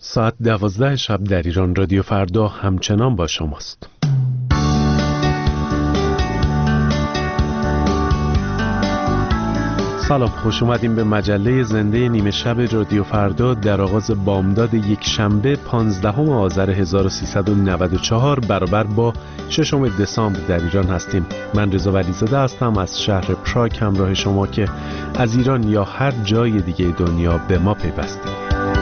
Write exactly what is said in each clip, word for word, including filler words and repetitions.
ساعت دوازده شب در ایران. رادیو فردا همچنان با شماست. سلام، خوش اومدیم به مجله زنده نیمه شب رادیو فردا در آغاز بامداد یک شنبه پانزدهم آذر هزار و سیصد و نود و چهار برابر با ششم دسامبر در ایران هستیم. من رضا ولیزاده هستم از شهر پراگ همراه شما که از ایران یا هر جای دیگه دنیا به ما پیوستیم.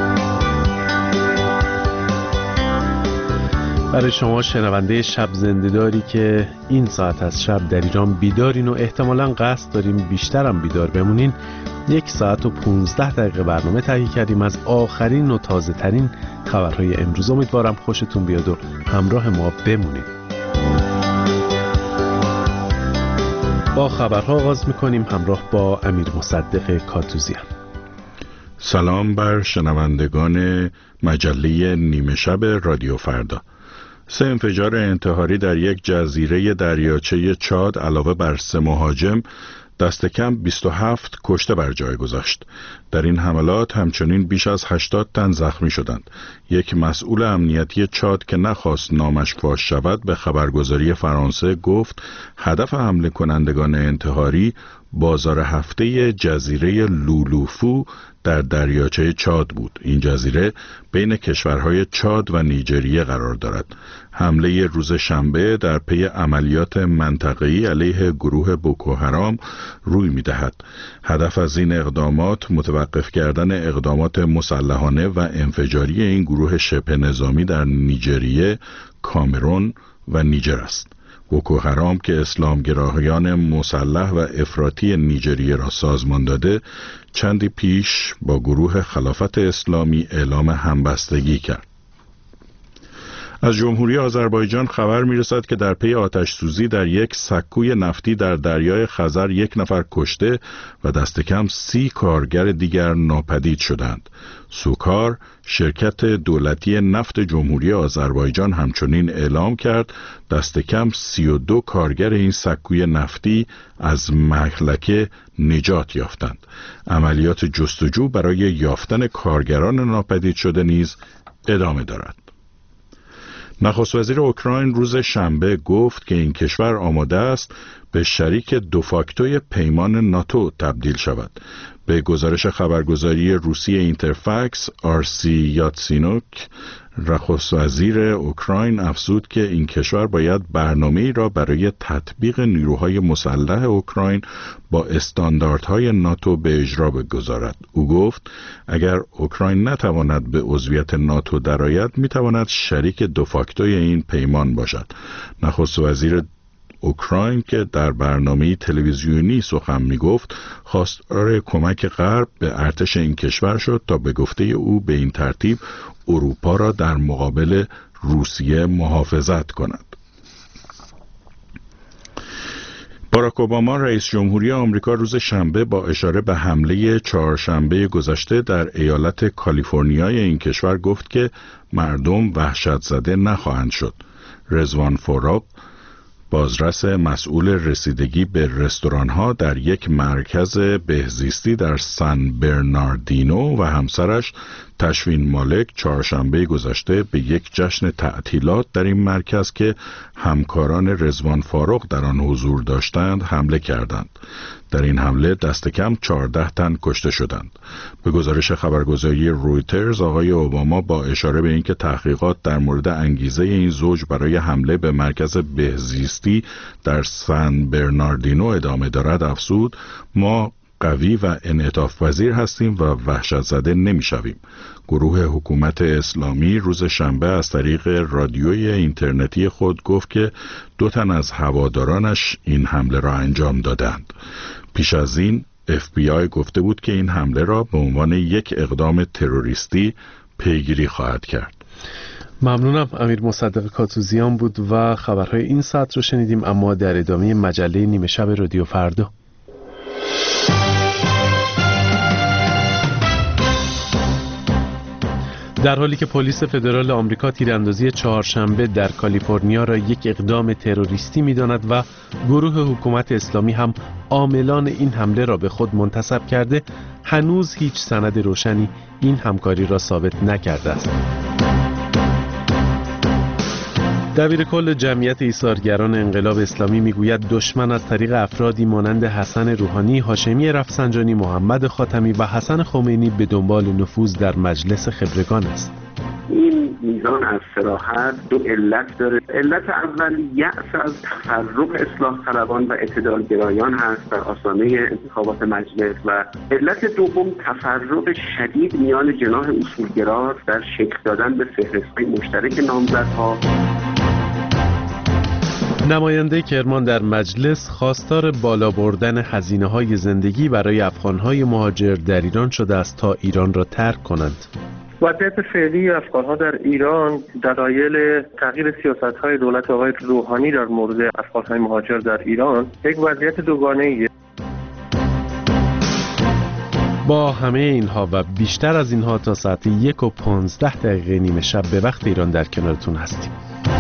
برای شما شنونده شب زنده‌داری که این ساعت از شب در ایران بیدارین و احتمالاً قصد داریم بیشترم بیدار بمونین، یک ساعت و پونزده دقیقه برنامه تهیه کردیم از آخرین و تازه ترین خبرهای امروز. امیدوارم خوشتون بیاد و همراه ما بمونید. با خبرها آغاز میکنیم همراه با امیر مصدق کاتوزیان. سلام بر شنوندگان مجله نیمه شب رادیو فردا. سه انفجار انتحاری در یک جزیره دریاچه چاد علاوه بر سه مهاجم دست کم بیست و هفت کشته بر جای گذاشت. در این حملات همچنین بیش از هشتاد تن زخمی شدند. یک مسئول امنیتی چاد که نخواست نامش فاش شود به خبرگزاری فرانسه گفت هدف حمله کنندگان انتحاری بازار هفته جزیره لولوفو در دریاچه چاد بود. این جزیره بین کشورهای چاد و نیجریه قرار دارد. حمله روز شنبه در پی عملیات منطقه‌ای علیه گروه بوکوحرام روی می‌دهد. هدف از این اقدامات متوقف کردن اقدامات مسلحانه و انفجاری این گروه شبه نظامی در نیجریه، کامرون و نیجر است. بوکوحرام که اسلامگراهیان مسلح و افراطی نیجریه را سازمان داده، چندی پیش با گروه خلافت اسلامی اعلام همبستگی کرد. از جمهوری آذربایجان خبر میرسد که در پی آتش سوزی در یک سکوی نفتی در دریای خزر یک نفر کشته و دست کم سی کارگر دیگر ناپدید شدند. سوکار، شرکت دولتی نفت جمهوری آذربایجان، همچنین اعلام کرد دست کم سی و دو کارگر این سکوی نفتی از مهلکه نجات یافتند. عملیات جستجو برای یافتن کارگران ناپدید شده نیز ادامه دارد. نخست وزیر اوکراین روز شنبه گفت که این کشور آماده است به شریک دوفاکتوی پیمان ناتو تبدیل شود. به گزارش خبرگزاری روسی اینترفکس، آرسی یاتسینوک، نخست وزیر اوکراین افزود که این کشور باید برنامه‌ای را برای تطبیق نیروهای مسلح اوکراین با استانداردهای ناتو به اجرا بگذارد. او گفت اگر اوکراین نتواند به عضویت ناتو درآید میتواند شریک دوفاکتوی این پیمان باشد. نخست وزیر اوکراین که در برنامه تلویزیونی سخن میگفت خواستار کمک غرب به ارتش این کشور شد تا به گفته او به این ترتیب اروپا را در مقابل روسیه محافظت کند. باراک اوباما رئیس جمهوری آمریکا روز شنبه با اشاره به حمله چهارشنبه گذشته در ایالت کالیفرنیای این کشور گفت که مردم وحشت زده نخواهند شد. رضوان فوراب، بازرس مسئول رسیدگی به رستوران‌ها در یک مرکز بهزیستی در سان برناردینو و همسرش تشوین مالک چهارشنبه گذشته به یک جشن تعطیلات در این مرکز که همکاران رضوان فاروق در آن حضور داشتند حمله کردند. در این حمله دست کم چهارده تن کشته شدند. به گزارش خبرگزاری رویترز، آقای اوباما با اشاره به اینکه تحقیقات در مورد انگیزه این زوج برای حمله به مرکز بهزیستی در سان برناردینو ادامه دارد افزود ما قوی و انعطاف پذیر هستیم و وحشت زده نمی شویم. گروه حکومت اسلامی روز شنبه از طریق رادیوی اینترنتی خود گفت که دو تن از هوادارانش این حمله را انجام دادند. پیش از این اف بی آی گفته بود که این حمله را به عنوان یک اقدام تروریستی پیگیری خواهد کرد. ممنونم. امیر مصدق کاتوزیان بود و خبرهای این ساعت رو شنیدیم، اما در ادامه مجله نیمه شب رادیو فردا. در حالی که پلیس فدرال آمریکا تیراندازی چهارشنبه در کالیفرنیا را یک اقدام تروریستی می‌داند و گروه حکومت اسلامی هم عاملان این حمله را به خود منتسب کرده، هنوز هیچ سند روشنی این همکاری را ثابت نکرده است. دبیر کل جمعیت ایثارگران انقلاب اسلامی میگوید دشمن از طریق افرادی مانند حسن روحانی، هاشمی رفسنجانی، محمد خاتمی و حسن خمینی به دنبال نفوذ در مجلس خبرگان است. این میزان از صراحت دو علت داره. علت اول یأس از تفرق اصلاح طلبان و اعتدالگرایان هست در آستانه انتخابات مجلس و علت دوم تفرق شدید میان جناح اصولگرا در شکل دادن به فهرست‌های مشترک نامزدها. نماینده کرمان در مجلس خواستار بالا بردن هزینه‌های زندگی برای افغان‌های مهاجر در ایران شده است تا ایران را ترک کنند. وضعیت فعلی افغان‌ها در ایران دلایل تغییر سیاست‌های دولت آقای روحانی در مورد افغان‌های مهاجر در ایران یک وضعیت دوگانه‌ایه. با همه اینها و بیشتر از اینها تا ساعت یک و پانزده دقیقه نیمه شب به وقت ایران در کنارتون هستیم.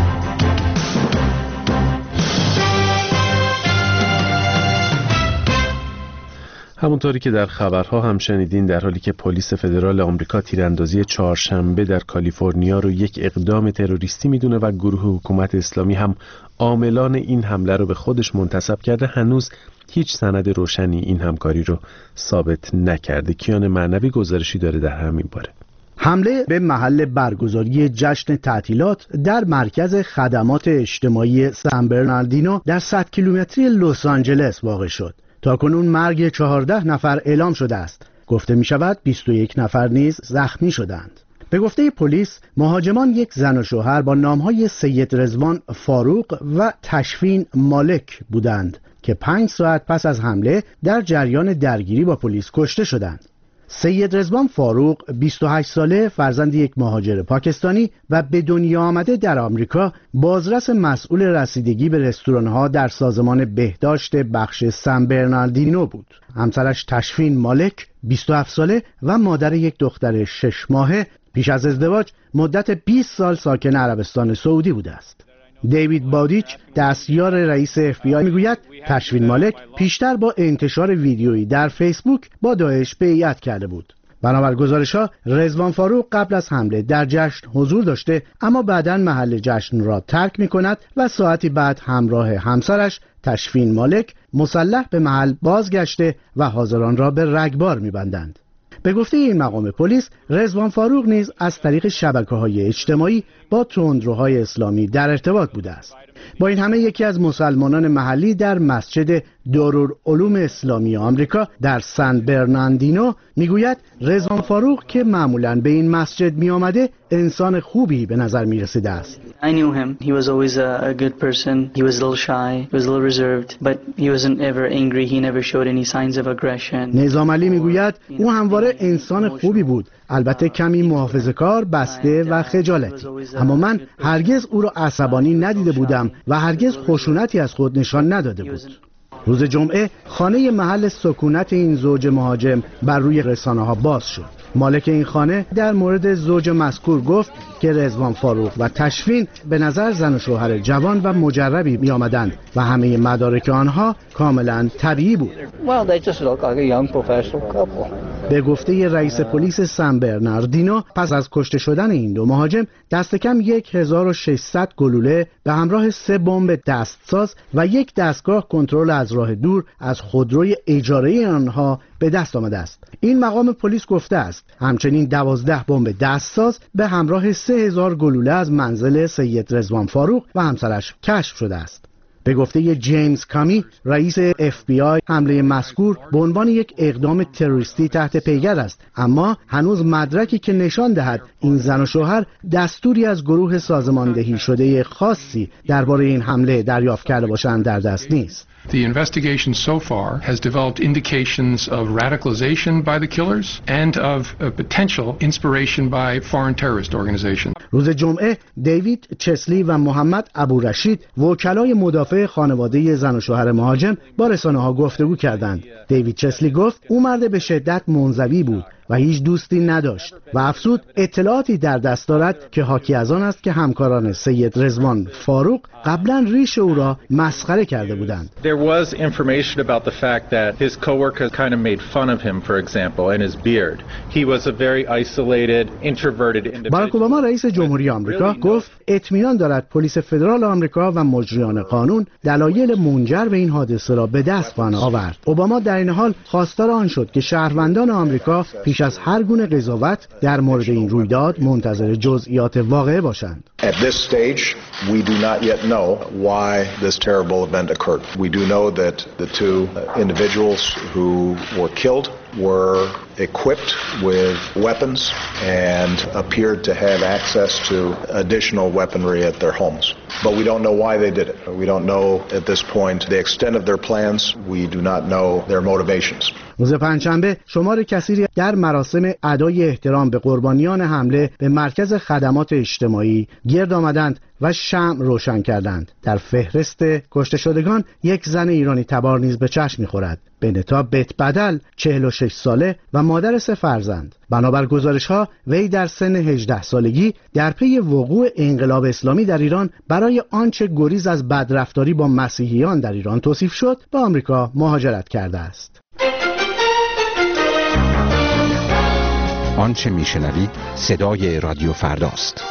همونطوری که در خبرها هم شنیدین، در حالی که پلیس فدرال آمریکا تیراندازی چهارشنبه در کالیفرنیا رو یک اقدام تروریستی میدونه و گروه حکومت اسلامی هم عاملان این حمله رو به خودش منتسب کرده، هنوز هیچ سند روشنی این همکاری رو ثابت نکرده. کیان معنوی گزارشی داره در همین باره. حمله به محل برگزاری جشن تعطیلات در مرکز خدمات اجتماعی سن برناردینو در صد کیلومتری لس آنجلس واقع شد. تاکنون مرگ چهارده نفر اعلام شده است. گفته می شود بیست و یک نفر نیز زخمی شدند. به گفته پلیس، مهاجمان یک زن و شوهر با نامهای سید رضوان فاروق و تشفین مالک بودند که پنج ساعت پس از حمله در جریان درگیری با پلیس کشته شدند. سید رضوان فاروق بیست و هشت ساله، فرزند یک مهاجر پاکستانی و به دنیا آمده در آمریکا، بازرس مسئول رسیدگی به رستوران‌ها در سازمان بهداشت بخش سن برناردینو بود. همسرش تشفین مالک بیست و هفت ساله و مادر یک دختر شش ماهه پیش از ازدواج مدت بیست سال ساکن عربستان سعودی بوده است. دیوید بادیچ، دستیار رئیس اف بی آی، میگوید تشفین مالک پیشتر با انتشار ویدیویی در فیسبوک با داعش بیعت کرده بود. بنابر گزارش‌ها، رضوان فاروق قبل از حمله در جشن حضور داشته، اما بعداً محل جشن را ترک می‌کند و ساعتی بعد همراه همسرش تشفین مالک مسلح به محل بازگشته و حاضران را به رگبار می‌بندند. به گفته این مقام پلیس، رضوان فاروق نیز از طریق شبکه‌های اجتماعی با تندروهای اسلامی در ارتباط بوده است. با این همه یکی از مسلمانان محلی در مسجد دارالعلوم اسلامی آمریکا در سن برناردینو میگوید رضوان فاروق که معمولاً به این مسجد می آمده انسان خوبی به نظر می رسیده است. I knew him. He was always a, a good person. He was a little shy. He was a little reserved, but he wasn't ever angry. He never showed any signs of aggression. نظام علی میگوید او همواره انسان خوبی بود، البته کمی محافظه‌کار، بسته و خجالتی، اما من هرگز او را عصبانی ندیده بودم و هرگز خشونتی از خود نشان نداده بود. روز جمعه خانه محل سکونت این زوج مهاجم بر روی رسانه‌ها باز شد. مالک این خانه در مورد زوج مذکور گفت که رضوان فاروق و تشفین به نظر زن و شوهر جوان و مجربی می آمدند و همه مدارک آنها کاملا طبیعی بود. به گفته رئیس پلیس سن برناردینو، پس از کشته شدن این دو مهاجم دست کم هزار و ششصد گلوله به همراه سه بمب دستساز و یک دستگاه کنترل از راه دور از خودروی اجاره آنها به دست آمده است. این مقام پلیس گفته است همچنین دوازده بمب دستساز به همراه سه هزار گلوله از منزل سید رضوان فاروق و همسرش کشف شده است. به گفته جیمز کامی، رئیس اف بی آی، حمله مذکور به عنوان یک اقدام تروریستی تحت پیگر است، اما هنوز مدرکی که نشان دهد این زن و شوهر دستوری از گروه سازماندهی شده خاصی درباره این حمله دریافت کرده باشند در دست نیست. The investigation so far has developed indications of radicalization by the killers and of a potential inspiration by foreign terrorist organizations. روز جمعه دیوید چسلی و محمد ابورشید، وکلای مدافع خانواده زن و شوهر مهاجم، با رسانه‌ها گفتگو کردند. دیوید چسلی گفت او مرد به شدت منزوی بود و هیچ دوستی نداشت و افزود اطلاعاتی در دست دارد که حاکی از آن است که همکاران سید رضوان فاروق قبلا ریش او را مسخره کرده بودند. There was information about the fact that his coworkers kind of made fun of him, for example, and his beard. He was a very isolated, introverted individual. باراک اوباما رئیس جمهوری آمریکا گفت اطمینان دارد پلیس فدرال آمریکا و مجریان قانون دلایل منجر به این حادثه را به دست خواهند آورد. اوباما در این حال خواستار آن شد که شهروندان آمریکا پیش از هر گونه قضاوت در مورد این رویداد منتظر جزئیات واقعه باشند. At this stage, we do not yet know why this terrible event occurred. We do know that the two individuals who were killed were equipped with weapons and appeared to have access to additional weaponry at their homes. But we don't know why they did it. We don't know at this point the extent of their plans. We do not know their motivations. روز پنجشنبه شمار کثیری در مراسم ادای احترام به قربانیان حمله به مرکز خدمات اجتماعی گرد آمدند و شمع روشن کردند. در فهرست کشته شدگان یک زن ایرانی تبار نیز به چشم می‌خورد. بنتا بیت بدل چهل و شش ساله و مادر سه فرزند. بنابر گزارش‌ها وی در سن هجده سالگی در پی وقوع انقلاب اسلامی در ایران برای آنچه گریز از بدرفتاری با مسیحیان در ایران توصیف شد به آمریکا مهاجرت کرده است. آنچه میشنوید صدای رادیو فرداست.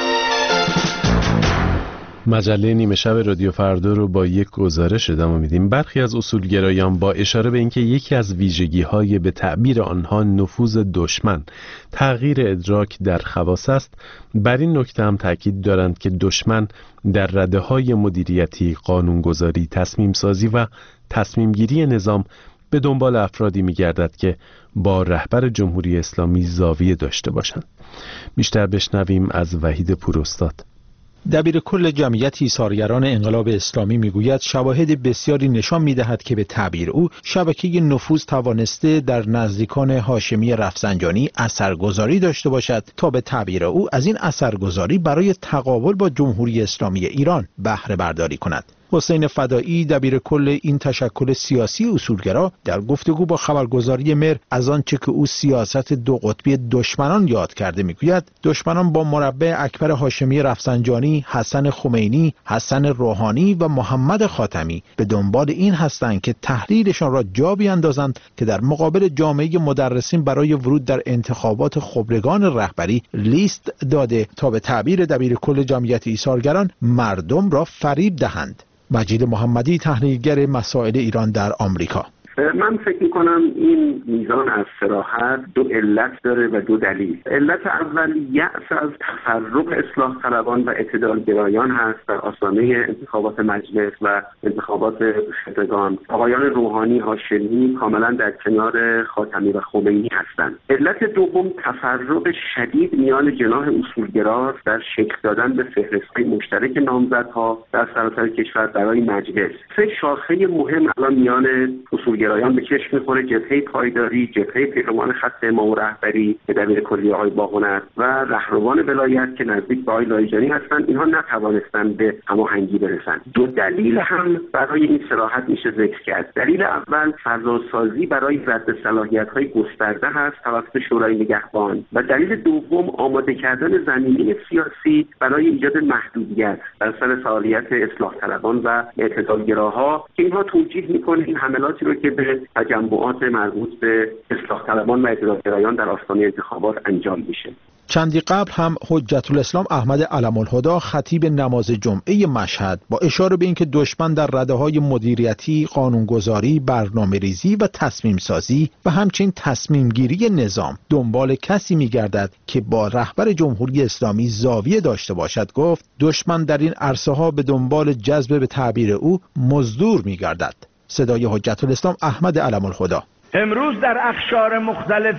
مجله نیمه شب رادیو فردا رو با یک گزارش ادامه میدیم. برخی از اصولگرایان با اشاره به اینکه یکی از ویژگی‌های به تعبیر آنها نفوذ دشمن تغییر ادراک در خواص است، بر این نکته هم تاکید دارند که دشمن در رده‌های مدیریتی، قانونگذاری، تصمیم سازی و تصمیم گیری نظام به دنبال افرادی می‌گردد که با رهبر جمهوری اسلامی زاویه داشته باشند. بیشتر بشنویم از وحید پوراستاد. دبیر کل جمعیت ایثارگران انقلاب اسلامی میگوید شواهد بسیاری نشان میدهد که به تعبیر او شبکه نفوذ توانسته در نزدیکان هاشمی رفسنجانی اثرگذاری داشته باشد تا به تعبیر او از این اثرگذاری برای تقابل با جمهوری اسلامی ایران بهره برداری کند. حسین فدایی دبیر کل این تشکل سیاسی اصولگرا در گفتگو با خبرگزاری مهر از آنچه که او سیاست دو قطبی دشمنان یاد کرده میگوید دشمنان با مربع اکبر هاشمی رفسنجانی، حسن خمینی، حسن روحانی و محمد خاتمی به دنبال این هستند که تحلیلشان را جا بیاندازند که در مقابل جامعه مدرسین برای ورود در انتخابات خبرگان رهبری لیست داده تا به تعبیر دبیر کل جمعیت ایثارگران مردم را فریب دهند. مجید محمدی تحلیلگر مسائل ایران در آمریکا: من فکر میکنم این میزان از صراحت دو علت داره و دو دلیل. علت اول یأس از تفرق اصلاح طلبان و اعتدالگرایان هست در آستانه انتخابات مجلس و انتخابات شدگان. آقایان روحانی، هاشمی کاملا در کنار خاتمی و خمینی هستند. علت دوم تفرق شدید میان جناح اصولگراست در شکل دادن به فهرست‌های مشترک نامزدها در سراسر کشور برای مجلس. سه شاخه مهم الان میان اصولگرایان گرایان به چشم می‌خوره: جبهه پایداری، جبهه پیروان خط امام و رهبری که دبیر کلی آقای باقون است و رهروان ولایت که نزدیک به آقای لایجانی هستند. اینها نتوانستند به هماهنگی برسند. دو دلیل هم برای این صراحت میشه ذکر کرد. دلیل اول فضاسازی برای رد صلاحیت‌های گسترده هست توسط شورای نگهبان و دلیل دوم آماده کردن زمینه سیاسی برای ایجاد محدودیت در سر فعالیت اصلاح طلبان و اعتدالگراها که اینها توجیه می‌کنه این حملاتی رو که به تجمعات مربوط به اصلاح طلبان و اعتدالگرایان در آستانه انتخابات انجام میشه. چندی قبل هم حجت الاسلام احمد علم الهدی خطیب نماز جمعه مشهد با اشاره به اینکه دشمن در رده‌های مدیریتی، قانونگذاری، برنامه‌ریزی و تصمیم سازی و همچنین تصمیم گیری نظام دنبال کسی می‌گردد که با رهبر جمهوری اسلامی زاویه داشته باشد، گفت دشمن در این عرصه‌ها به دنبال جذب به تعبیر او مزدور می‌گردد. صدای حجت الاسلام احمد علم الهدی: امروز در اقشار مختلف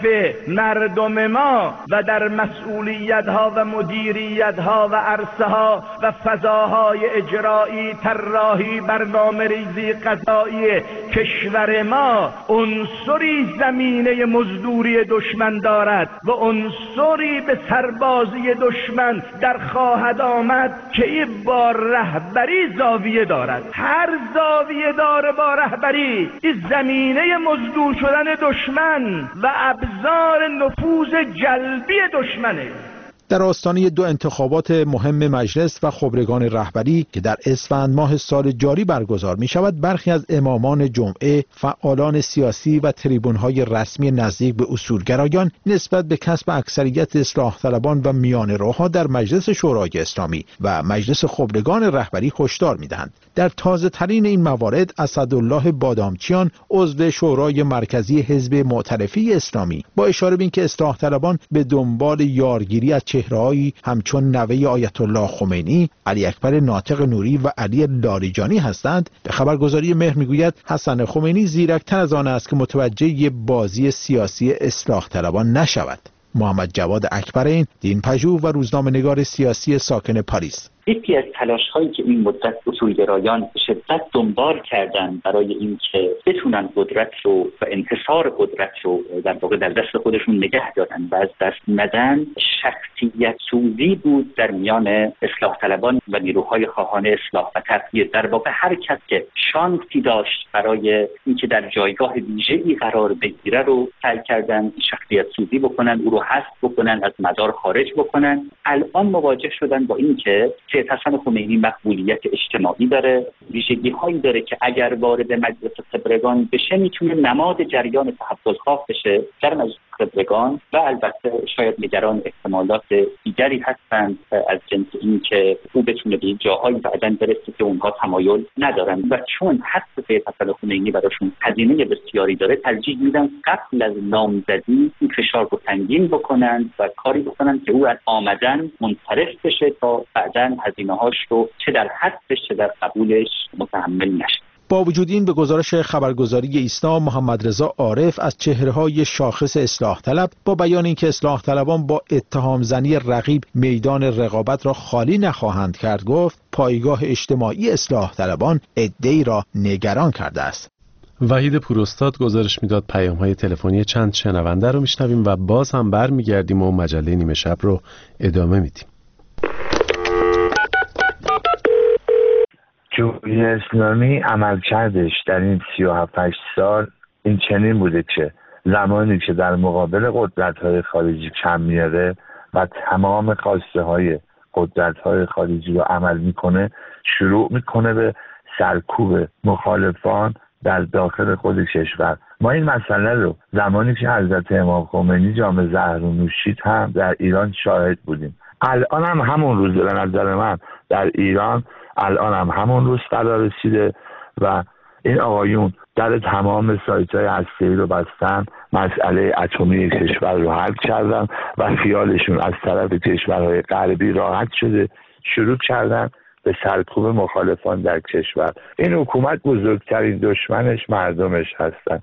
مردم ما و در مسئولیت‌ها و مدیریت‌ها و عرصه‌ها و فضاهای اجرایی، طراحی، برنامه‌ریزی، قضایی کشور ما عنصری زمینه مزدوری دشمن دارد و عنصری به سربازی دشمن در خواهد آمد که این با رهبری زاویه دارد. هر زاویه داره با رهبری این زمینه مزدور شدن دشمن و ابزار نفوذ جلبی دشمنه. در آستانه دو انتخابات مهم مجلس و خبرگان رهبری که در اسفند ماه سال جاری برگزار می شود، برخی از امامان جمعه، فعالان سیاسی و تریبون‌های رسمی نزدیک به اصولگرایان نسبت به کسب اکثریت اصلاح طلبان و میانه روها در مجلس شورای اسلامی و مجلس خبرگان رهبری هشدار می دهند. در تازه ترین این موارد، اسدالله بادامچیان، عضو شورای مرکزی حزب معترفی اسلامی، با اشاره به اینکه اصلاح طلبان به دنبال یارگیری از چهره‌هایی همچون نوه آیت الله خمینی، علی اکبر ناطق نوری و علی لاریجانی هستند، به خبرگزاری مهر میگوید حسن خمینی زیرکتر از آن است که متوجه بازی سیاسی اصلاح طلبان نشود. محمد جواد اکبرین، دینپژوه و روزنامه‌نگار سیاسی ساکن پاریس: یکی از تلاش‌هایی که این مدت اصولگرایان به شدت دنبال کردن برای اینکه بتونن قدرت رو و انحصار قدرت رو در واقع در دست خودشون نگه دارن و از دست ندن، شخصیت سوزی بود در میان اصلاح طلبان و نیروهای خواهان اصلاح و تغییر. در واقع هر کس که شانسی داشت برای اینکه در جایگاه ویژه‌ای قرار بگیره رو سعی کردن شخصیت سوزی بکنن، او رو حذف بکنن، از مدار خارج بکنن. الان مواجه شدن با اینکه سید حسن خمینی مقبولیت اجتماعی داره، ویژگی هایی داره که اگر وارد مجلس خبرگان بشه میتونه نماد جریان تحولخواه بشه در مجلس خبرگان و البته شاید نگران احتمالات دیگری هستند از جنس این که او بتونه به جاهایی بعداً برسه که اونها تمایل ندارن و چون حتی سید حسن خمینی براشون هزینه بسیاری داره، ترجیح میدن قبل از نامزدی این فشار رو تنگین بکنن و کاری بکنن که او از آمدن منصرف بشه تا بعداً هزینه‌هاش رو چه در حدش چه در قبولش متحمل نشه. با وجود این، به گزارش خبرگزاری ایسنا، محمد رضا عارف از چهره‌های شاخص اصلاح طلب با بیان اینکه اصلاح طلبان با اتهام زنی رقیب میدان رقابت را خالی نخواهند کرد، گفت پایگاه اجتماعی اصلاح طلبان عده‌ای را نگران کرده است. وحید پوراستاد گزارش میداد. پیام‌های تلفنی چند شنونده رو میشنویم و باز هم برمیگردیم و مجله نیمه شب رو ادامه میدیم. جمهوری اسلامی عملکردش در این سی و هفت سال این چنین بوده که زمانی که در مقابل قدرت‌های خارجی کم میاره و تمام خواسته های قدرت‌های خارجی رو عمل میکنه، شروع میکنه به سرکوب مخالفان در داخل خود کشور. ما این مسئله رو زمانی که حضرت امام خمینی جام زهر رو نوشید هم در ایران شاهد بودیم. الان هم همون روز به نظر من در ایران الان هم همون روز قرار رسیده و این آقایون در تمام سایت‌های هسته‌ای رو بستن، مسئله اتمی کشور رو حل کردن و خیالشون از طرف کشورهای غربی راحت شده، شروع کردن به سرکوب مخالفان در کشور. این حکومت بزرگترین دشمنش مردمش هستن.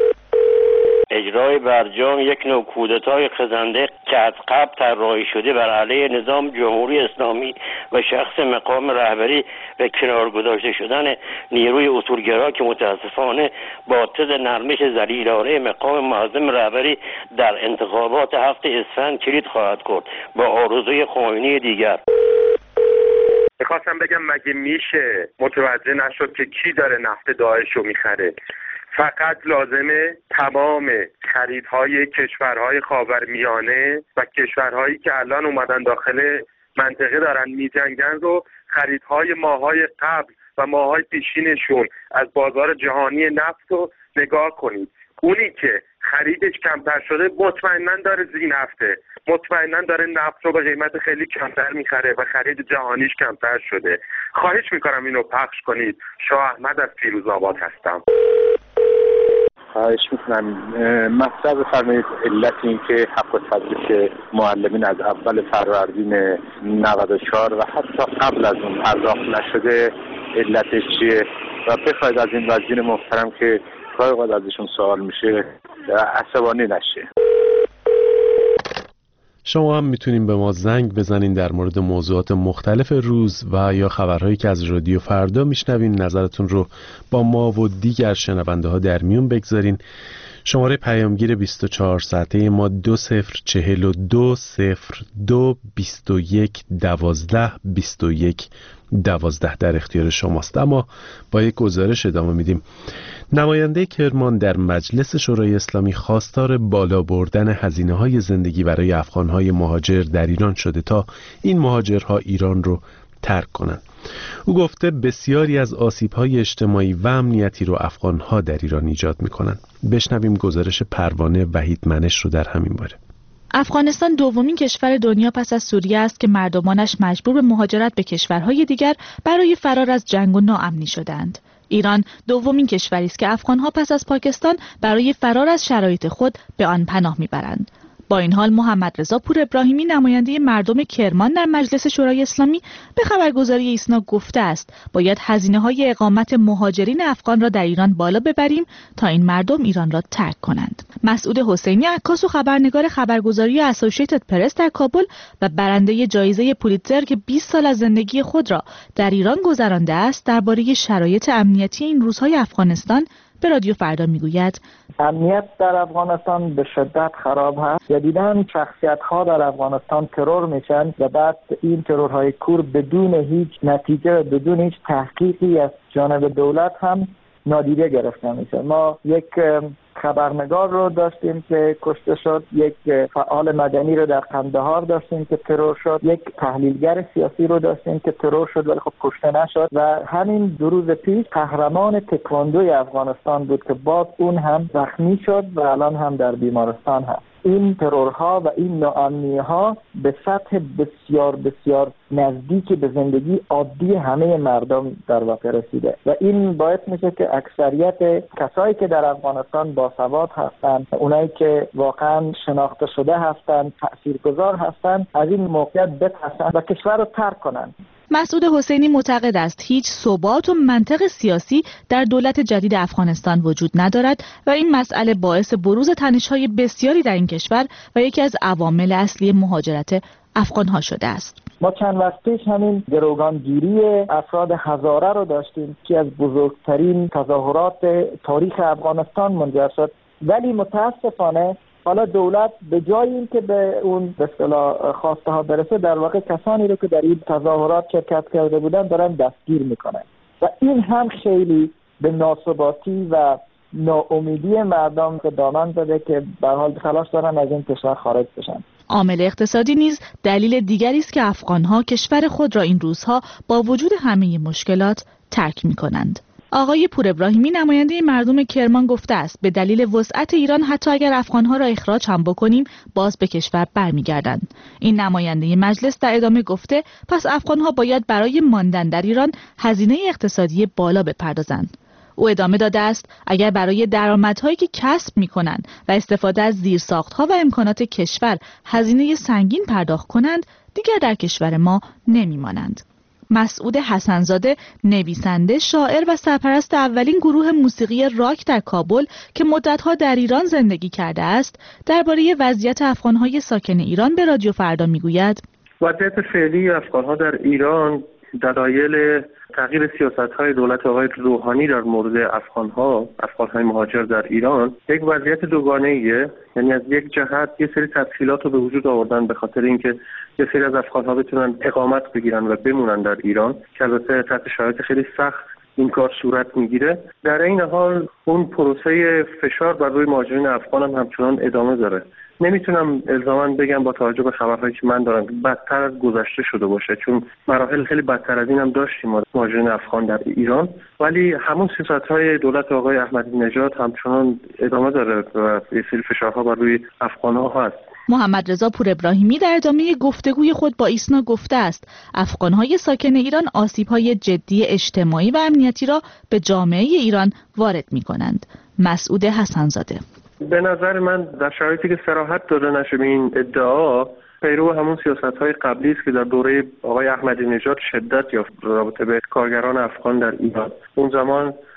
اجرای برجام یک نوع کودتای خزنده که از قبل طراحی شده بر علیه نظام جمهوری اسلامی و شخص مقام رهبری و کنار گذاشته شدن نیروی اصولگرا که متاسفانه با طد نرمش ذلیلانه مقام معظم رهبری در انتخابات هفته اسفند کلید خواهد کرد با آرزوی خمینی دیگر. میخواستم بگم مگه میشه متوجه نشد که کی داره نفت داعش رو میخره؟ فقط لازمه تمام خریدهای کشورهای خاورمیانه و کشورهایی که الان اومدن داخل منطقه دارن میجنگن رو خریدهای ماهای قبل و ماهای پیشینشون از بازار جهانی نفت رو نگاه کنید. اونی که خریدش کمتر شده مطمئناً داره زی نفته، مطمئناً داره نفت رو به قیمت خیلی کمتر میخره و خرید جهانیش کمتر شده. خواهش میکنم اینو پخش کنید. شاه احمد از پیروزآباد هستم. خواهش میکنم مطلب بفرمایید علت این که حق تدریس معلمین از اول فروردین نود و چهار و حتی قبل از اون پرداخت نشده علتش چیه و بخواید از این وزیر محترم که گاهی اوقات ازشون سوال میشه عصبانی نشه. شما هم میتونین به ما زنگ بزنین در مورد موضوعات مختلف روز و یا خبرهایی که از رادیو فردا میشنوین، نظرتون رو با ما و دیگر شنونده ها در میون بگذارین. شماره پیامگیر بیست و چهار ساعته ما دو صفر چهل و دو صفر دو بیست و یک دوازده بیست و یک دوازده در اختیار شماست. اما با یک گزارش ادامه میدیم. نماینده کرمان در مجلس شورای اسلامی خواستار بالا بردن هزینه‌های زندگی برای افغان‌های مهاجر در ایران شده تا این مهاجرها ایران رو ترک کنند. او گفته بسیاری از آسیب‌های اجتماعی و امنیتی رو افغان‌ها در ایران ایجاد می‌کنند. بشنویم گزارش پروانه وحید منش رو در همین باره. افغانستان دومین کشور دنیا پس از سوریه است که مردمانش مجبور به مهاجرت به کشورهای دیگر برای فرار از جنگ و ناامنی شدند. ایران دومین کشوری است که افغان‌ها پس از پاکستان برای فرار از شرایط خود به آن پناه می‌برند. با این حال محمد رضا پور ابراهیمی نماینده مردم کرمان در مجلس شورای اسلامی به خبرگزاری ایسنا گفته است باید هزینه‌های اقامت مهاجرین افغان را در ایران بالا ببریم تا این مردم ایران را ترک کنند. مسعود حسینی عکاس و خبرنگار خبرگزاری اسوسییتد پرس در کابل و برنده جایزه پولیتزر که بیست سال از زندگی خود را در ایران گذرانده است درباره شرایط امنیتی این روزهای افغانستان به رادیو فردا میگوید امنیت در افغانستان به شدت خراب هست. جدیداً شخصیت ها در افغانستان ترور میشن و بعد این ترورهای کور بدون هیچ نتیجه و بدون هیچ تحقیقی از جانب دولت هم نادیده گرفته میشه. ما یک خبرنگار رو داشتیم که کشته شد، یک فعال مدنی رو در قندهار داشتیم که ترور شد، یک تحلیلگر سیاسی رو داشتیم که ترور شد ولی خب کشته نشد و همین دو روز پیش قهرمان تکواندوی افغانستان بود که باز اون هم زخمی شد و الان هم در بیمارستان هست. این ترورها و این ناامنی‌ها به سطح بسیار بسیار نزدیک به زندگی عادی همه مردم در واقع رسیده و این باعث میشه که اکثریت کسایی که در افغانستان باسواد هستند، اونایی که واقعا شناخته شده هستند، تاثیرگذار هستند، از این موقعیت بترسند و کشور رو ترک کنند. مسعود حسینی معتقد است هیچ ثبات و منطق سیاسی در دولت جدید افغانستان وجود ندارد و این مسئله باعث بروز تنش‌های بسیاری در این کشور و یکی از عوامل اصلی مهاجرت افغان‌ها شده است. ما چند وقت پیش همین گروگانگیری افراد هزاره رو داشتیم که از بزرگترین تظاهرات تاریخ افغانستان منجر شد، ولی متاسفانه حالا دولت به جای اینکه به اون به اصطلاح خواسته ها برسه در واقع کسانی رو که در این تظاهرات شرکت کرده بودن دارن دستگیر میکنن و این هم خیلی به ناثباتی و ناامیدی مردم دامن زده که به حال تلاش دارن از این کشور خارج بشن. عامل اقتصادی نیز دلیل دیگری است که افغان‌ها کشور خود را این روزها با وجود همه مشکلات ترک می‌کنند. آقای پور ابراهیمی نماینده مردم کرمان گفته است به دلیل وسعت ایران حتی اگر افغان‌ها را اخراج هم بکنیم باز به کشور برمیگردند. این نماینده مجلس در ادامه گفته پس افغان‌ها باید برای ماندن در ایران هزینه اقتصادی بالا بپردازند. او ادامه داده است اگر برای درآمدهایی که کسب می‌کنند و استفاده از زیرساخت‌ها و امکانات کشور هزینه سنگین پرداخت کنند دیگر در کشور ما نمی‌مانند. مسعود حسن‌زاده نویسنده، شاعر و سرپرست اولین گروه موسیقی راک در کابل که مدت‌ها در ایران زندگی کرده است درباره وضعیت افغان‌های ساکن ایران به رادیو فردا میگوید وضعیت فعلی افغان‌ها در ایران دلایل تغییر سیاست‌های دولت آقای روحانی در مورد افغان‌ها، افغان‌های مهاجر در ایران یک وضعیت دوگانه‌ایه. یعنی از یک جهت یه سری تسهیلات رو به وجود آوردن به خاطر اینکه یه سری از افغان‌ها بتونن اقامت بگیرن و بمونن در ایران که البته تحت شرایط خیلی سخت این کار صورت میگیره. در این حال اون پروسه فشار بر روی مهاجرین افغان هم همچنان ادامه داره. نمیتونم الزاما بگم با توجه به خبرهایی که من دارم بدتر از گذشته شده باشه، چون مراحل خیلی بدتر از این هم داشتیم مهاجرین افغان در ایران، ولی همون سیاست‌های دولت آقای احمدی نژاد همچنان ادامه داره و یه سری فشارها بر روی افغان‌ها هست. محمد رضا پور ابراهیمی در ادامه گفتگوی خود با ایسنا گفته است افغان‌های ساکن ایران آسیب‌های جدی اجتماعی و امنیتی را به جامعه ایران وارد می‌کنند. مسعود حسن‌زاده: به نظر من در شرایطی که صراحت داده نشه به این ادعا پیرو همون سیاست‌های قبلی است که در دوره آقای احمدی نژاد شدت یافت رابطه به کارگران افغان در ایران. اون زمان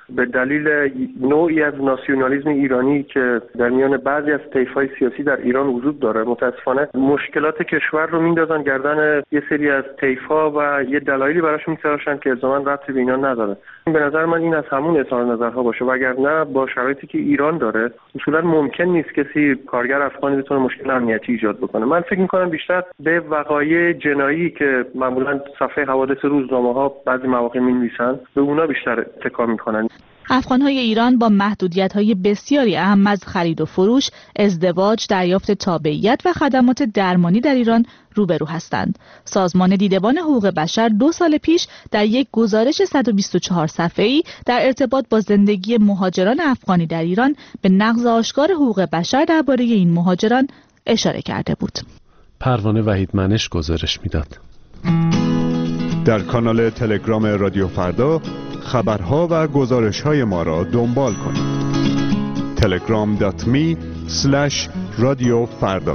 به دلیل نوعی از ناسیونالیسم ایرانی که در میان بعضی از طیف‌های سیاسی در ایران وجود داره، متاسفانه مشکلات کشور رو میندازن گردن یه سری از طیف‌ها و یه دلایلی براشون می‌تراشن که الزاماً ربطی به اینا نداره. به نظر من این از همون اظهار نظرها باشه، وگرنه با شرایطی که ایران داره اصولا ممکن نیست کسی کارگر افغانی بتونه مشکل امنیتی ایجاد بکنه. من فکر می‌کنم بیشتر به وقایع جنایی که معمولاً صفحه حوادث روزنامه‌ها بعضی مواقع می‌نویسن به اونا بیشتر اتکا می‌کنن. افغان‌های ایران با محدودیت‌های بسیاری اهم از خرید و فروش، ازدواج، دریافت تابعیت و خدمات درمانی در ایران روبرو هستند. سازمان دیدبان حقوق بشر دو سال پیش در یک گزارش صد و بیست و چهار صفحه‌ای در ارتباط با زندگی مهاجران افغانی در ایران به نقض آشکار حقوق بشر درباره این مهاجران اشاره کرده بود. پروانه وحیدمنش گزارش میداد. در کانال تلگرام رادیو فردا خبرها و گزارش‌های ما را دنبال کنید. تلگرام دات می اسلش رادیو فردا.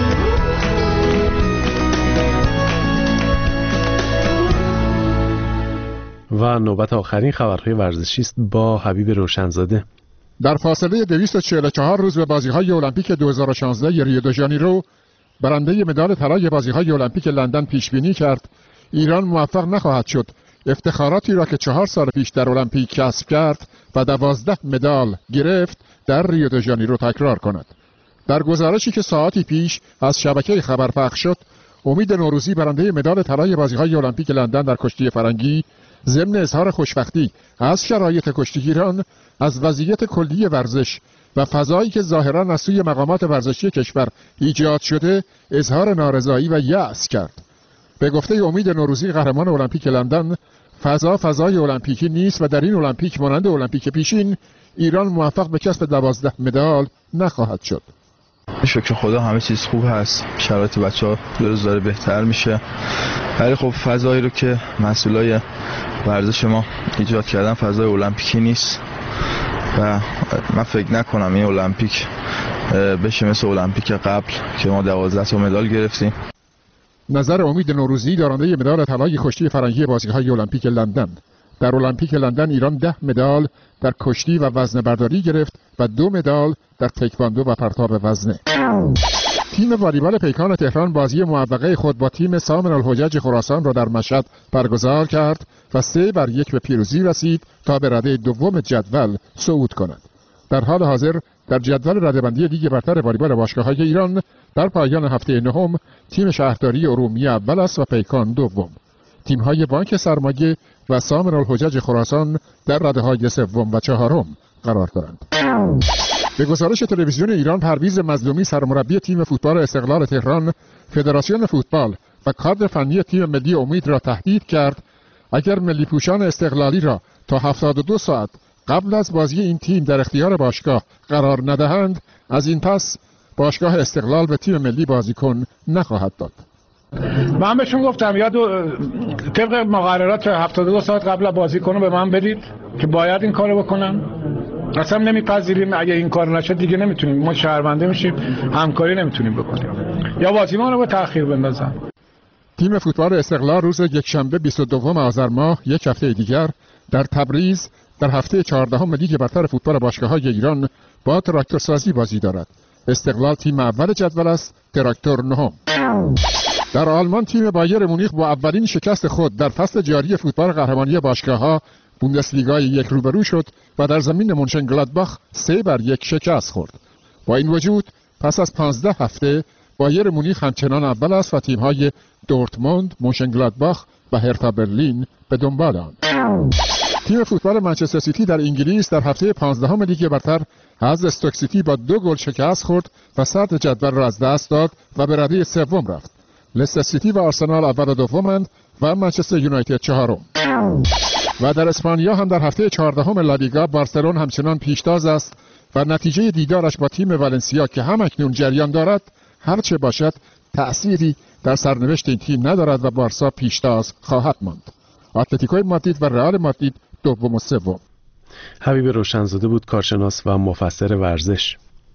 و نوبت آخرین خبرهای ورزشی است با حبیب روشنزاده. در فاصله دویست و چهل و چهار روز به بازی‌های المپیک دو هزار و شانزده ریو دو ژانیرو برنده مدال طلای بازی‌های المپیک لندن پیش بینی کرد ایران موفق نخواهد شد افتخاراتی را که چهار سال پیش در المپیک کسب کرد و دوازده مدال گرفت در ریو دو ژانیرو تکرار کند. در گزارشی که ساعتی پیش از شبکه خبر پخش شد، امید نوروزی برنده مدال طلای بازی‌های المپیک لندن در کشتی فرنگی ضمن اظهار خوشبختی از شرایط کشتیگیران، از وضعیت کلی ورزش و فضایی که ظاهراً از سوی مقامات ورزشی کشور ایجاد شده، اظهار نارضایی و یأس کرد. به گفته امید نوروزی قهرمان المپیک لندن، فضا فضای المپیکی نیست و در این المپیک مانند المپیک پیشین ایران موفق به کسب دوازده مدال نخواهد شد. شکر خدا همه چیز خوب هست، شرایط بچه‌ها روز داره بهتر میشه، ولی خب فضایی رو که مسئولای ورزش ما ایجاد کردن فضای المپیکی نیست و من فکر نکنم این المپیک بشه مثل المپیک قبل که ما دوازده تا مدال گرفتیم. نظر امید نوروزی دارنده مدال طلای کشتی فرنگی بازی‌های المپیک لندن. در المپیک لندن ایران ده مدال در کشتی و وزنه برداری گرفت و دو مدال در تکواندو و پرتاب وزنه. تیم والیبال پیکان تهران بازی موفقه خود با تیم سامن الحجج خراسان را در مشهد برگزار کرد و سه بر یک به پیروزی رسید تا به رده دوم جدول صعود کند. در حال حاضر در جدول رده‌بندی لیگ برتر والیبال باشگاه‌های ایران در پایان هفته نهم تیم شهرداری ارومیه اول است و پیکان دوم. تیم‌های بانک سرمایه و سامن الحجج خراسان در رده‌های سوم و چهارم قرار دارند. به گزارش تلویزیون ایران، پرویز مظلومی سرمربی تیم فوتبال استقلال تهران، فدراسیون فوتبال و کادر فنی تیم ملی امید را تهدید کرد اگر ملی پوشان استقلالی را تا هفتاد و دو ساعت قبل از بازی این تیم در اختیار باشگاه قرار ندهند، از این پس باشگاه استقلال به تیم ملی بازیکن نخواهد داد. من بهشون گفتم یا دو طبق مقررات هفتاد و دو ساعت قبل بازیکن رو به من بدید که باید این کارو بکنم. اصلا نمیپذیریم، اگه این کار نشه دیگه نمیتونیم، ما شهرونده میشیم، همکاری نمیتونیم بکنیم یا بازیکن رو به تأخیر بندازن. تیم فوتبال استقلال روز یکشنبه بیست و دوم آذر ماه یک هفته دیگر در تبریز در هفته چهاردهم لیگ برتر فوتبال باشگاه‌های ایران با تراکتورسازی بازی دارد. استقلال تیم اول جدول است، تراکتور نهم. در آلمان تیم بایر مونیخ با اولین شکست خود در فصل جاری فوتبال قهرمانی باشگاه‌ها بوندسلیگای یک روبرو شد و در زمین مونشنگلادباخ سه بر یک شکست خورد. با این وجود پس از پانزده هفته بایر مونیخ همچنان اول است و تیم‌های دورتموند، مونشنگلادباخ و هرتا برلین به دنبال آن. تیم فوتبال منچستر سیتی در انگلیس در هفته پانزدهم لیگ برتر از استوک سیتی با دو گل شکست خورد و صدر جدول را از دست داد و به رده سوم رفت. لستر سیتی و آرسنال اول و دومند و منچستر یونایتد چهارم. و در اسپانیا هم در هفته چهاردهم لالیگا بارسلون همچنان پیشتاز است و نتیجه دیدارش با تیم والنسیا که هم اکنون جریان دارد هرچه باشد تأثیری در سرنوشت این تیم ندارد و بارسا پیشتاز خواهد ماند. اتلتیکو مادرید و رئال مادرید دوم و سوم. حبیب روشنزاده بود، کارشناس و مفسر ورزش.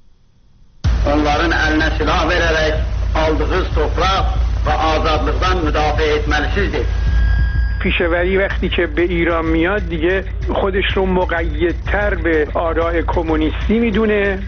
Onların eline silah vererek aldığı toprak ve azadlıktan müdafaa etmelisizdir. پیشوری وقتی که به ایران میاد دیگه خودش رو مقیدتر به آراء کمونیستی میدونه.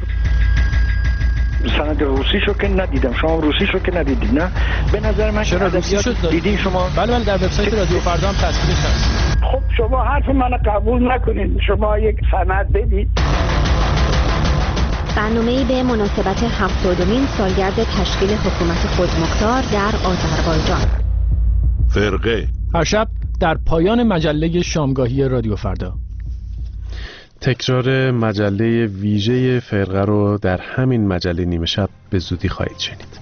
سند روسیشو که ندیدم، شما روسیشو که ندیدید؟ نه به نظر من چرا روسیشو دیدین شما؟ بله بله در وبسایت رادیو فردا هم تصویرش هست. خب شما حرف منو قبول نکنید، شما یک سند بدید. برنامه‌ای به مناسبت هفتادمین سالگرد تشکیل حکومت خودمختار در آذربایجان. فرقه هر شب در پایان مجله شامگاهی رادیو فردا. تکرار مجله ویژه فرقه رو در همین مجله نیمه شب به زودی خواهید شنید.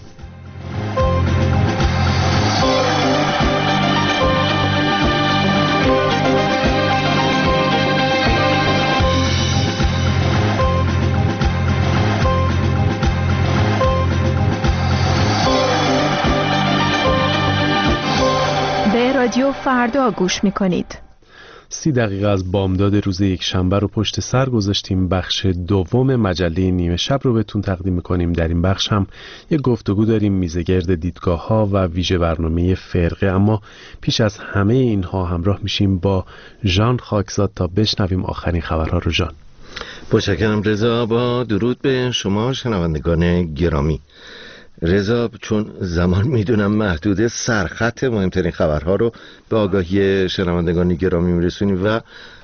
به رادیو فردا گوش می‌کنید. سی دقیقه از بامداد روز یک شنبه رو پشت سر گذاشتیم. بخش دوم مجله نیمه شب رو بهتون تقدیم میکنیم. در این بخش هم یک گفتگو داریم میزگرد دیدگاه ها و ویژه برنامه فرقه. اما پیش از همه اینها همراه میشیم با ژان خاکزاد تا بشنویم آخرین خبرها رو. ژان. متشکرم رضا. با درود به شما شنوندگان گرامی. رضا، چون زمان میدونم محدوده، سرخط مهمترین خبرها رو به آگاهی شنوندگان گرامی میرسونیم و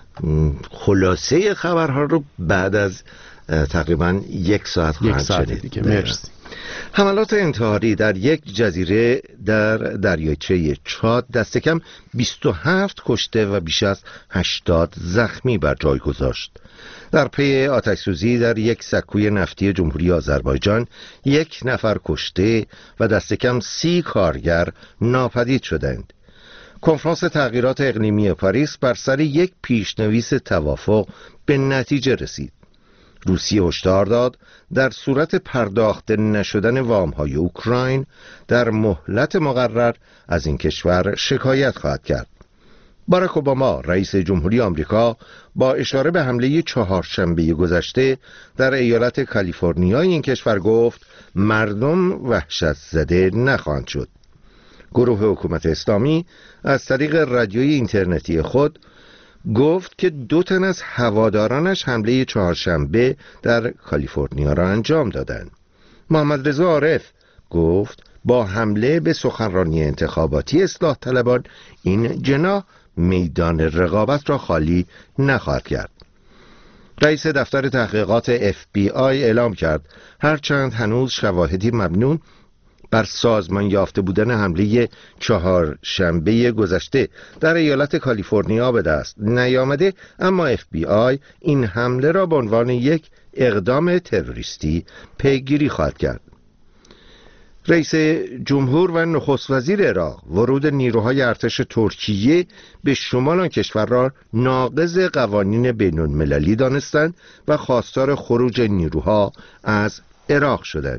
خلاصه خبرها رو بعد از تقریبا یک ساعت خواهند شنید دیگه. مرسی. حملات انتحاری در یک جزیره در دریاچه چاد دست کم بیست و هفت کشته و بیش از هشتاد زخمی بر جای گذاشت. در پی آتش‌سوزی در یک سکوی نفتی جمهوری آذربایجان یک نفر کشته و دست کم سی کارگر ناپدید شدند. کنفرانس تغییرات اقلیمی پاریس بر سر یک پیشنویس توافق به نتیجه رسید. روسیه هشدار داد در صورت پرداخت نشدن وام‌های اوکراین در مهلت مقرر از این کشور شکایت خواهد کرد. باراک اوباما رئیس جمهوری آمریکا با اشاره به حمله چهارشنبه گذشته در ایالت کالیفرنیا این کشور گفت مردم وحشت زده نخواهند شد. گروه حکومت اسلامی از طریق رادیوی اینترنتی خود گفت که دو تن از هوادارانش حمله چهارشنبه در کالیفرنیا را انجام دادند. محمد رضا عارف گفت با حمله به سخنرانی انتخاباتی اصلاح طلبان این جناح میدان رقابت را خالی نخواهد کرد. رئیس دفتر تحقیقات اف بی آی اعلام کرد هرچند هنوز شواهدی مبنی بر سازمان یافته بودن حمله چهارشنبه گذشته در ایالت کالیفرنیا به دست نیامده، اما اف بی آی این حمله را به عنوان یک اقدام تروریستی پیگیری خواهد کرد. رئیس جمهور و نخست وزیر عراق ورود نیروهای ارتش ترکیه به شمال آن کشور را ناقض قوانین بین المللی دانستند و خواستار خروج نیروها از عراق شدند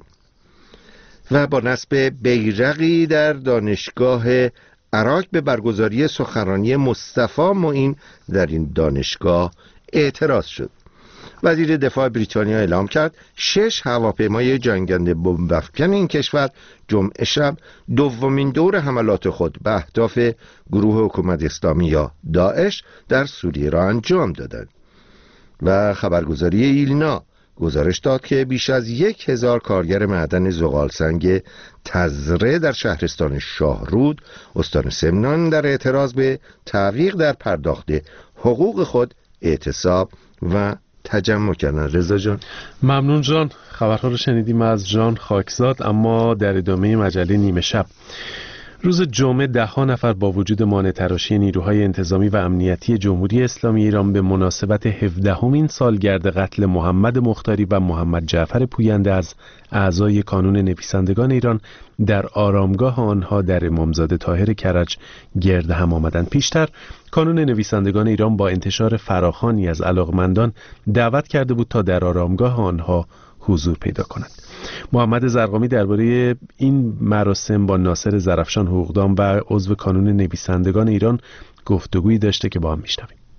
و با نصب بیرقی در دانشگاه عراق به برگزاری سخنرانی مصطفی معین در این دانشگاه اعتراض شد. وزیر دفاع بریتانیا اعلام کرد شش هواپیمای جنگنده بمب‌افکن این کشور جمعه شب دومین دور حملات خود به اهداف گروه حکومت اسلامی یا داعش در سوریه را انجام دادند. و خبرگزاری ایلنا گزارش داد که بیش از یک هزار کارگر معدن زغالسنگ تزره در شهرستان شاهرود استان سمنان در اعتراض به تعویق در پرداخت حقوق خود اعتصاب و تجمع کردن. رضا جان. ممنون جان. خبرها رو شنیدیم از ژان خاکزاد. اما در ادامه مجله نیمه شب، روز جمعه ده ها نفر با وجود مانع تراشی نیروهای انتظامی و امنیتی جمهوری اسلامی ایران به مناسبت هفدهمین سالگرد قتل محمد مختاری و محمد جعفر پوینده از اعضای کانون نویسندگان ایران در آرامگاه آنها در امامزاده طاهر کرج گرد هم آمدند. پیشتر کانون نویسندگان ایران با انتشار فراخوانی از علاقمندان دعوت کرده بود تا در آرامگاه آنها حضور پیدا کنند. محمد زرقامی درباره این مراسم با ناصر زرفشان حقوقدان و عضو کانون نویسندگان ایران گفتگویی داشته که با هم میشنویم.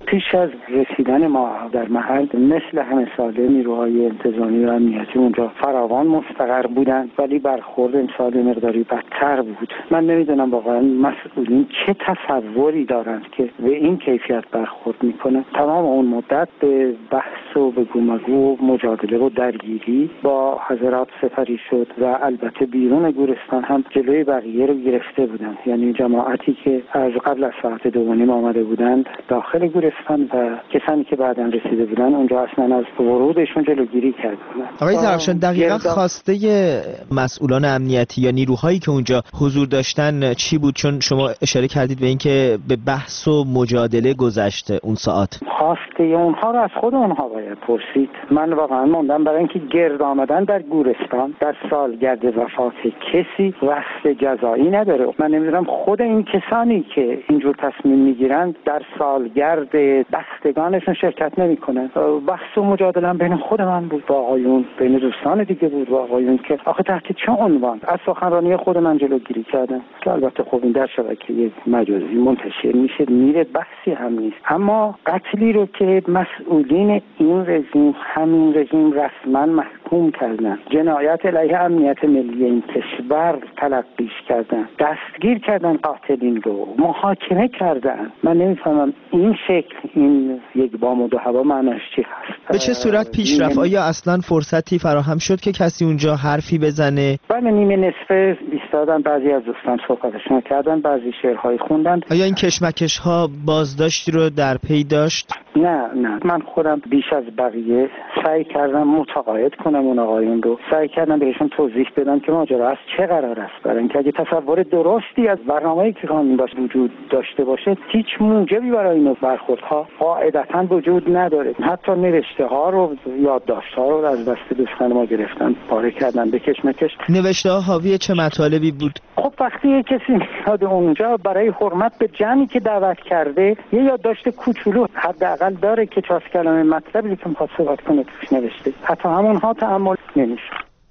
پیش از رسیدن ما در محل مثل همه ساله نیروهای انتظامی و امنیتی اونجا فراوان مستقر بودند، ولی برخورد امسال مقداری بدتر بود. من نمیدونم واقعا مسئولین چه تصوری دارند که به این کیفیت برخورد میکنن. تمام اون مدت به بحث و به گومگو و مجادله و درگیری با حضرات سپری شد و البته بیرون گورستان هم جلوی بقیه رو گرفته بودند. یعنی جماعتی که از قبل از ساعت دو و نیم آمده بودند داخل گورستان و کسانی که بعداً رسیده بودند اونجا اصلا از ورودشون جلوگیری کردند. آقای زرافشان دقیقاً خواسته مسئولان امنیتی یا نیروهایی که اونجا حضور داشتن چی بود؟ چون شما اشاره کردید به اینکه به بحث و مجادله گذشته اون ساعت. خواسته اونها رو از خود اونها باید پرسید. من واقعا موندم برای اینکه گرد آمدن در گورستان در سالگرد وفات کسی وصف جزایی نداره. من نمیدونم خود این کسانی که اینجور تصمیم میگیرند در سالگرد بستگانشون شرکت نمیکنن. بحث و مجادله بین خود من بود با آقایون، بین دوستان دیگه بود با آقایون که آخه تحت چه عنوان از سخنرانی خود من جلوگیری کردن که البته خب این در شبکه مجازی منتشر میشه میره، بحثی هم نیست. اما قتلی رو که مسئولین این رژیم همین رژیم رسما محکوم کردن، جنایت علیه امنیت ملی این کشور تلقیش کردن، دستگیر کردن قاتلین رو، محاکمه کردن. من نمیفهمم این شکل این یک بام و دو هوا معناش چی هست؟ به چه صورت پیش رفت؟ آیا اصلا فرصتی فراهم شد که کسی اونجا حرفی بزنه؟ بله، نیمه نصفه ایستادن، بعضی از دوستان صحبتشون کردن، بعضی شعرهای خوندن. آیا این کشمکش ها بازداشتی رو در پی داشت؟ نه نه، من خودم بیش از بقیه سعی کردم متقاعد کنم اون آقایون رو، سعی کردم بهشون توضیح بدم که ماجرا از چه قرار است، برای اینکه اگه تصور درستی از برنامه‌ای که قانون باشه وجود داشته باشه هیچ موجبی برای این برخوردها قاعدتاً وجود نداره. حتی نوشته ها رو، یادداشت ها رو از دست دوستان ما گرفتن پاره کردن به کشمکش. نوشته ها حاوی چه مطالبی بود؟ خب وقتی کسی میاد اونجا برای حرمت به جمعی که دعوت کرده یه یادداشت کوچولو حداقل داره که چهار کلمه مطلبی که می‌خواد صحبت کنه توش نوشته، حتی همونها تأمل نمیشه.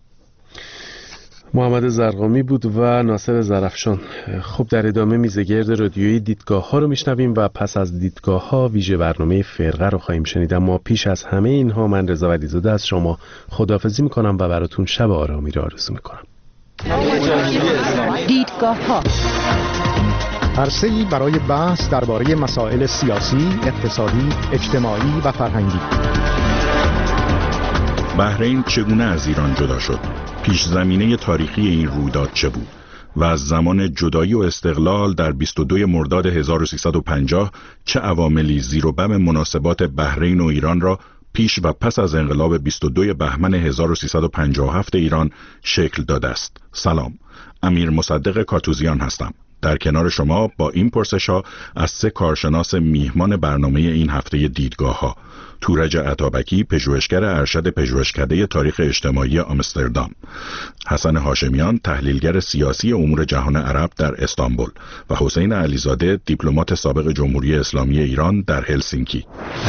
محمد زرقامی بود و ناصر زرافشان. خب در ادامه میزگرد رادیویی دیدگاه ها رو میشنویم و پس از دیدگاه ها ویژه برنامه فرقه رو خواهیم شنید. اما پیش از همه اینها من رضا ولیزاده از شما خداحافظی میکنم و براتون شب آرامی رو آرزو میکنم. دیدگاه ها عرصه‌ای برای بحث درباره مسائل سیاسی، اقتصادی، اجتماعی و فرهنگی. بحرین چگونه از ایران جدا شد؟ پیش زمینه تاریخی این رویداد چه بود؟ و از زمان جدایی و استقلال در بیست و دوم مرداد هزار و سیصد و پنجاه چه عواملی زیر و بم مناسبات بحرین و ایران را پیش و پس از انقلاب بیست و دوم بهمن هزار و سیصد و پنجاه و هفت ایران شکل داده است؟ سلام، امیر مصدق کاتوزیان هستم. در کنار شما با این پرسش‌ها از سه کارشناس میهمان برنامه این هفته دیدگاه‌ها: تورج عطابکی، پژوهشگر ارشد پژوهشکده تاریخ اجتماعی آمستردام، حسن هاشمیان، تحلیلگر سیاسی امور جهان عرب در استانبول و حسین علیزاده، دیپلمات سابق جمهوری اسلامی ایران در هلسینکی.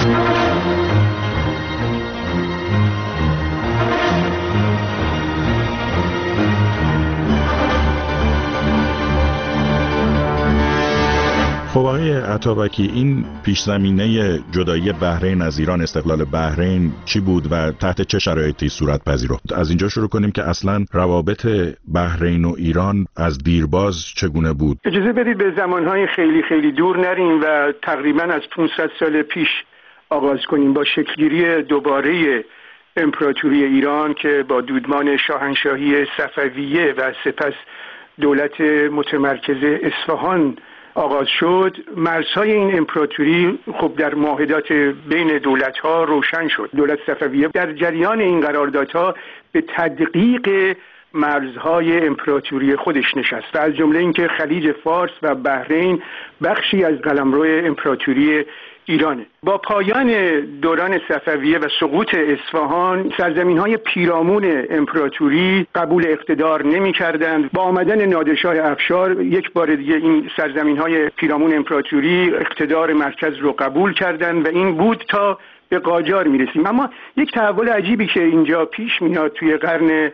خب آقای عطابکی، این پیش زمینه جدایی بحرین از ایران، استقلال بحرین چی بود و تحت چه شرایطی صورت پذیرفت؟ از اینجا شروع کنیم که اصلا روابط بحرین و ایران از دیرباز چگونه بود؟ اجازه بدید به زمانهای خیلی خیلی دور نریم و تقریبا از پانصد سال پیش آغاز کنیم با شکلگیری دوباره امپراتوری ایران که با دودمان شاهنشاهی صفویه و سپس دولت متمرکز اصفهان آغاز شد. مرزهای این امپراتوری خب در معاهدات بین دولت‌ها روشن شد. دولت صفویه در جریان این قراردادها به تدقیق مرزهای امپراتوری خودش نشست و از جمله اینکه خلیج فارس و بحرین بخشی از قلمرو امپراتوری ایرانه. با پایان دوران صفویه و سقوط اصفهان، سرزمین‌های پیرامون امپراتوری قبول اقتدار نمی‌کردند. با آمدن نادرشاه افشار یک بار دیگه این سرزمین‌های پیرامون امپراتوری اقتدار مرکز رو قبول کردند و این بود تا به قاجار می‌رسیم. اما یک تحول عجیبی که اینجا پیش میاد توی قرن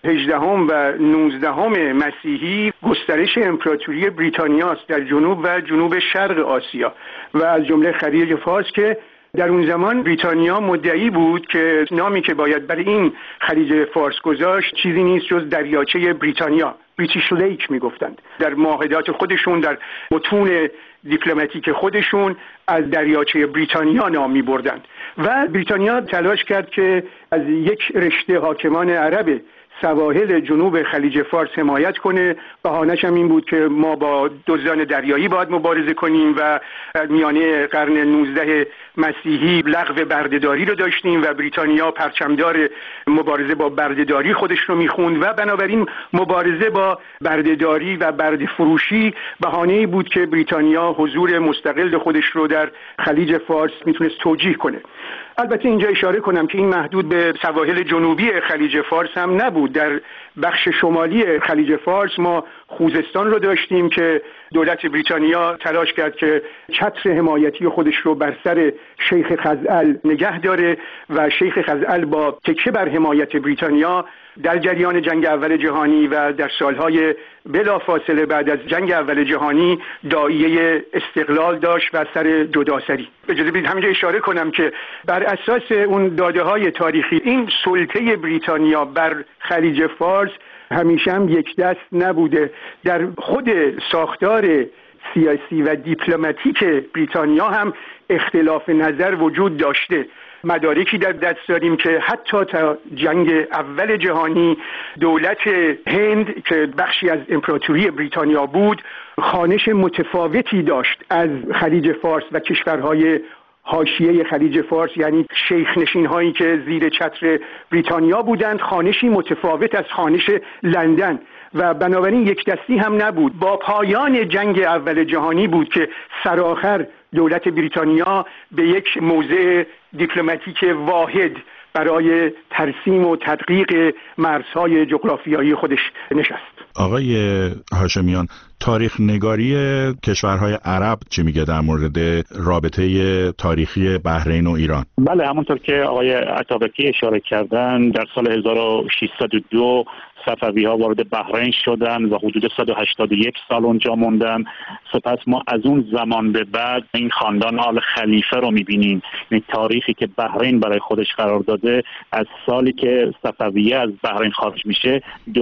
هجدهم و نوزدهم مسیحی گسترش امپراتوری بریتانیا است در جنوب و جنوب شرق آسیا و از جمله خلیج فارس که در اون زمان بریتانیا مدعی بود که نامی که باید برای این خلیج فارس گذاشت چیزی نیست جز دریاچه بریتانیا، بریتیش لیک میگفتند. در معاهدات خودشون، در متون دیپلماتیک خودشون از دریاچه بریتانیا نام میبردند و بریتانیا تلاش کرد که از یک رشته حاکمان عرب سواحل جنوب خلیج فارس حمایت کنه. بهانه‌ش هم این بود که ما با دزدان دریایی باید مبارزه کنیم و میانه قرن نوزدهم مسیحی لغو بردهداری رو داشتیم و بریتانیا پرچمدار مبارزه با بردهداری خودش رو میخوند و بنابراین مبارزه با بردهداری و برده فروشی بهانه‌ای بود که بریتانیا حضور مستقل خودش رو در خلیج فارس میتونست توجیه کنه. البته اینجا اشاره کنم که این محدود به سواحل جنوبی خلیج فارس هم نبود. در بخش شمالی خلیج فارس ما خوزستان رو داشتیم که دولت بریتانیا تلاش کرد که چتر حمایتی خودش رو بر سر شیخ خزعل نگه داره و شیخ خزعل با تکیه بر حمایت بریتانیا در جریان جنگ اول جهانی و در سالهای بلافاصله بعد از جنگ اول جهانی داعیه استقلال داشت و سر جداسری. اجازه بدید همینجا اشاره کنم که بر اساس اون داده‌های تاریخی این سلطه بریتانیا بر خلیج فارس همیشه هم یک دست نبوده. در خود ساختار سیاسی و دیپلماتیک بریتانیا هم اختلاف نظر وجود داشته. مدارکی در دست داریم که حتی تا جنگ اول جهانی دولت هند که بخشی از امپراتوری بریتانیا بود خوانش متفاوتی داشت از خلیج فارس و کشورهای حاشیه خلیج فارس، یعنی شیخ نشین هایی که زیر چتر بریتانیا بودند، خوانشی متفاوت از خوانش لندن و بنابراین یک دستی هم نبود. با پایان جنگ اول جهانی بود که سرآخر دولت بریتانیا به یک موضع دیپلماتیک واحد برای ترسیم و تدقیق مرزهای جغرافیایی خودش نشست. آقای هاشمیان، تاریخ نگاری کشورهای عرب چی میگه در مورد رابطه تاریخی بحرین و ایران؟ بله، همونطور که آقای عطابکی اشاره کردن در سال هزار و ششصد و دو صفوی ها وارد بحرین شدن و حدود صد و هشتاد و یک سال اونجا موندن. سپس ما از اون زمان به بعد این خاندان آل خلیفه رو میبینیم. این تاریخی که بحرین برای خودش قرار داده، از سالی که صفویه از بحرین خارج میشه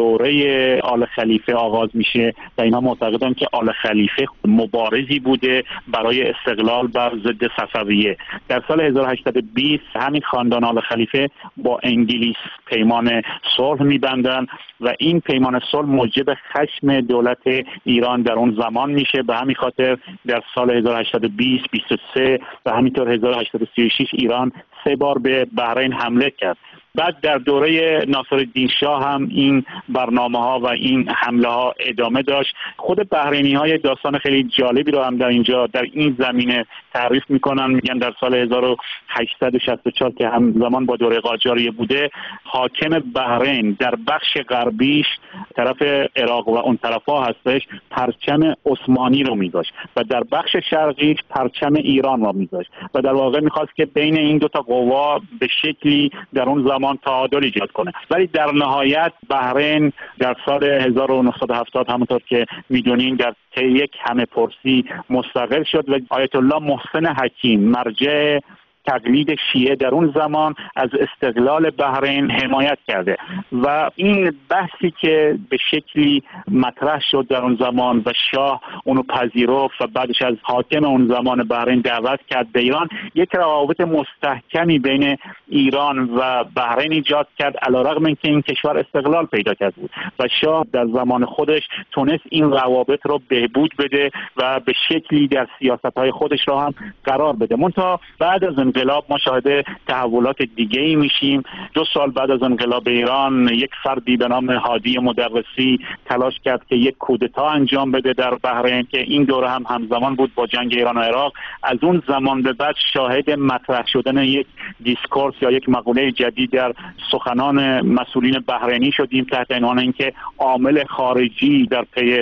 دوره آل خلیفه آغاز میشه و اینها معتقدن که آل خلیفه مبارزی بوده برای استقلال بر ضد صفویه. در سال هزار و هشتصد و بیست همین خاندان آل خلیفه با انگلیس پیمان صلح میبندن و این پیمان صلح موجب خشم دولت ایران در اون زمان میشه. به همین خاطر در سال هزار و هشتصد و بیست، بیست و سه و همینطور هزار و هشتصد و سی و شش ایران سه بار به بحرین حمله کرد. بعد در دوره ناصرالدین شاه هم این برنامه ها و این حمله ها ادامه داشت. خود بحرینی های داستان خیلی جالبی رو هم در اینجا در این زمینه تعریف میکنن. میگن در سال هزار و هشتصد و شصت و چهار که همزمان با دوره قاجاریه بوده، حاکم بحرین در بخش غربیش طرف عراق و اون طرفا هستش پرچم عثمانی رو میذاشت و در بخش شرقیش پرچم ایران رو میذاشت و در واقع میخواست که بین این دو تا قوا به شکلی در اون زمان تعادل ایجاد کنه. ولی در نهایت بحرین در سال هزار و نهصد و هفتاد همونطور که میدونین در طی یک همه پرسی مستقل شد و آیت الله محسن حکیم مرجع تقلید شیعه در اون زمان از استقلال بحرین حمایت کرده و این بحثی که به شکلی مطرح شد در اون زمان و شاه اونو پذیرفت و بعدش از حاکم اون زمان بحرین دعوت کرد به ایران، یک روابط مستحکمی بین ایران و بحرین ایجاد کرد، علیرغم اینکه این کشور استقلال پیدا کرده بود و شاه در زمان خودش تونست این روابط رو بهبود بده و به شکلی در سیاست‌های خودش رو هم قرار بده. منتها بعد از انقلاب ما شاهد تحولات دیگه ای میشیم. دو سال بعد از انقلاب ایران یک فردی به نام هادی مدرسی تلاش کرد که یک کودتا انجام بده در بحرین که این دوره هم همزمان بود با جنگ ایران و عراق. از اون زمان به بعد شاهد مطرح شدن یک دیسکورس یا یک مقوله جدید در سخنان مسئولین بحرینی شدیم تحت عنوان اینکه عامل خارجی در پی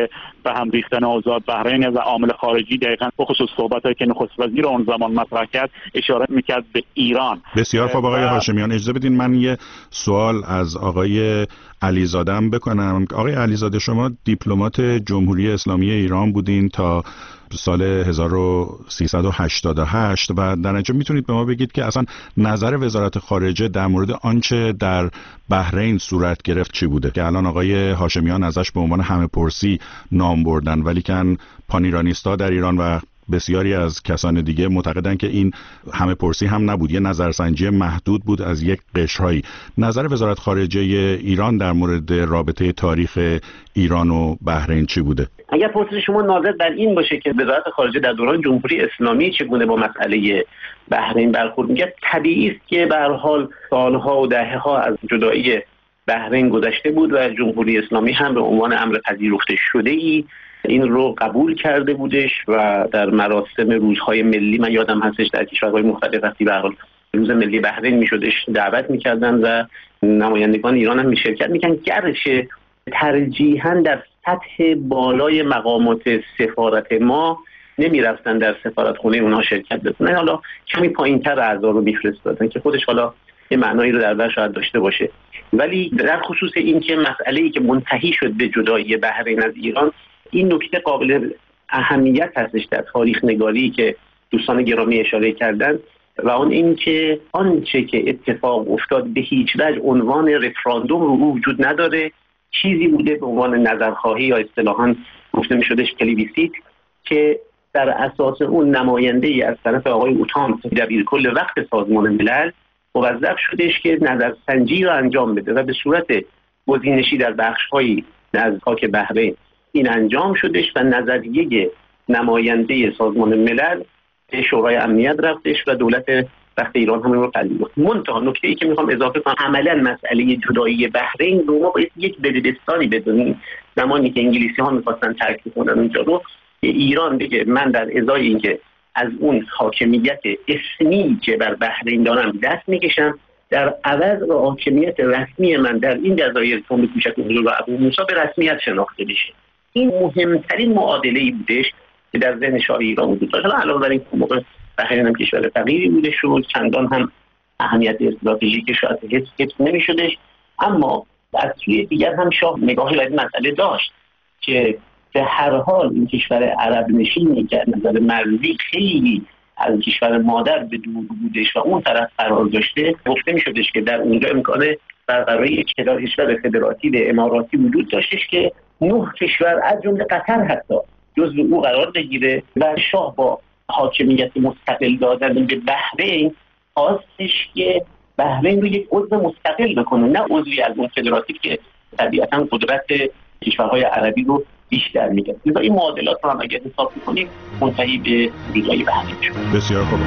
به هم ریختن اوضاع بحرین و عامل خارجی، دقیقاً به خصوص صحبتایی که نخست وزیر اون زمان مطرح کرد اشاره میکرد به ایران. بسیار خوب آقای هاشمیان، اجازه بدین من یه سوال از آقای علیزاده هم بکنم. آقای علیزاده، شما دیپلمات جمهوری اسلامی ایران بودین تا سال هزار و سیصد و هشتاد و هشت و در نتیجه میتونید به ما بگید که اصلا نظر وزارت خارجه در مورد آنچه در بحرین صورت گرفت چی بوده که الان آقای هاشمیان ازش به عنوان همه پرسی نام بردن، ولی کن پانیرانیستا در ایران و بسیاری از کسان دیگه معتقدن که این همه پرسی هم نبود، یه نظرسنجی محدود بود از یک قشرهایی. نظر وزارت خارجه ایران در مورد رابطه تاریخ ایران و بحرین چی بوده؟ اگر پرسش شما ناظر بر این باشه که وزارت خارجه در دوران جمهوری اسلامی چگونه با مسئله بحرین برخورد می‌کرد، طبیعی است که به هر حال سالها و دهه‌ها از جدایی بحرین گذشته بود و جمهوری اسلامی هم به عنوان امر پذیرفته شده‌ای این رو قبول کرده بودش و در مراسم روزهای ملی، من یادم هستش در کشورهای مختلف وقتی به هر حال روز ملی بحرین میشدش دعوت میکردن و نمایندگان ایران هم شرکت میکنن، گرچه ترجیحاً در سطح بالای مقامات سفارت ما نمیرفتن در سفارتخونه اونها شرکت بکنن، حالا کمی پایینتر اعضا رو میفرستادن که خودش حالا یه معنایی رو در بر شاید داشته باشه. ولی در خصوص این که مسئله‌ای که منتهی شد به جدایی بحرین از ایران، این نکته قابل اهمیت هستش در تاریخ نگاری که دوستان گرامی اشاره کردن و اون این که آنچه که اتفاق افتاد به هیچ وجه عنوان رفراندوم رو وجود نداره، چیزی بوده به عنوان نظرخواهی یا اصطلاحاً گفته می‌شدش پلیبیسیت که در اساس اون نماینده‌ای از طرف آقای اوتان دبیرکل وقت سازمان ملل موظف شدش که نظرسنجی رو انجام بده و به صورت گزینشی در بخش‌هایی از خاک بحرین این انجام شدش و نظریه نماینده سازمان ملل به شورای امنیت رفتش و دولت وقت ایران هم رو پذیرفت. منتها نکته‌ای که میخوام اضافه کنم، عملاً مسئله جدایی بحرین رو ما باید یک بدبستانی بدونیم. زمانی که انگلیسی ها میخواستن ترک کنن اونجا رو، ایران بگه من در ازای اینکه از اون حاکمیت اسمی که بر بحرین دارم دست میکشم، در عوض و حاکمیت رسمی من در این جزایر تونس میشه که حضور و ابو موسی به رسمیت شناخته بشه. این مهمترین معادله‌ای بودش که در ذهن شاه ایران وجود داشت. علاوه بر این موقع بحرین هم کشور فقیری بوده شد، چندان هم اهمیت استراتژیک شاید حفظ حفظ نمی‌شدش، اما از سوی دیگر هم شاه نگاهی به این مسئله داشت که به هر حال این کشور عرب نشینی که از نظر مرزی خیلی از کشور مادر به دور بودش و اون طرف قرار داشته، گفته می‌شدش که در اونجا امکان برقراری یک کشور فدراتیو اماراتی وجود داشتش که نه کشور از جمله قطر حتی جزو او قرار بگیره و شاه با حاکمیت مستقل دادن به بحرین خواستش که بحرین رو یک عضو مستقل بکنه، نه عضوی از اون فدراتیو که طبیعتاً قدرت کشورهای عربی رو بیشتر میگه. لذا این معادلات رو هم اگر حساب کنیم منتهی به جدایی بحرین شد. بسیار خوب.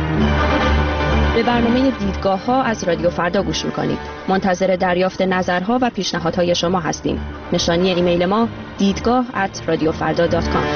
به برنامه دیدگاه ها از رادیو فردا گوش میکنید. منتظر دریافت نظرها و پیشنهادهای شما هستیم. نشانی ایمیل ما دیدگاه ات رادیو فردا دات کام.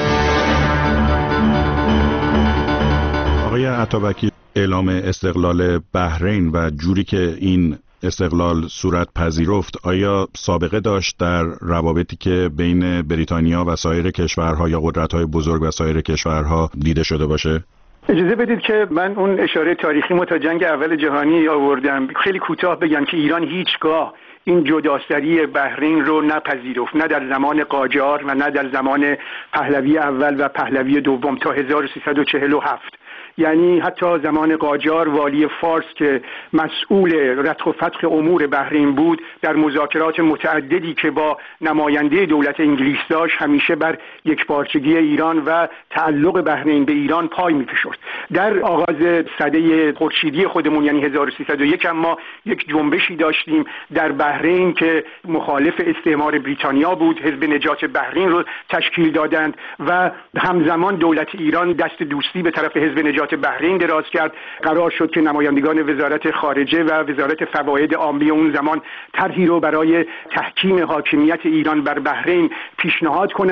آقای عطابکی، اعلام استقلال بحرین و جوری که این استقلال صورت پذیرفت آیا سابقه داشت در روابطی که بین بریتانیا و سایر کشورها یا قدرت‌های بزرگ و سایر کشورها دیده شده باشه؟ اجازه بدید که من اون اشاره تاریخی ما تا جنگ اول جهانی آوردم. خیلی کوتاه بگم که ایران هیچگاه این جداسری بحرین رو نپذیرفت، نه در زمان قاجار و نه در زمان پهلوی اول و پهلوی دوم تا هزار و سیصد و چهل و هفت. یعنی حتی زمان قاجار والی فارس که مسئول رتق و فتق امور بحرین بود، در مذاکرات متعددی که با نماینده دولت انگلیس داشت همیشه بر یکپارچگی ایران و تعلق بحرین به ایران پای می‌فشرد. در آغاز سده خورشیدی خودمون یعنی هزار و سیصد و یک ما یک جنبشی داشتیم در بحرین که مخالف استعمار بریتانیا بود، حزب نجات بحرین رو تشکیل دادند و همزمان دولت ایران دست دوستی به طرف حزب نجات بحرین دراز کرد. قرار شد که نمایندگان وزارت خارجه و وزارت فواید عامه اون زمان طرحی رو برای تحکیم حاکمیت ایران بر بحرین پیشنهاد کنند.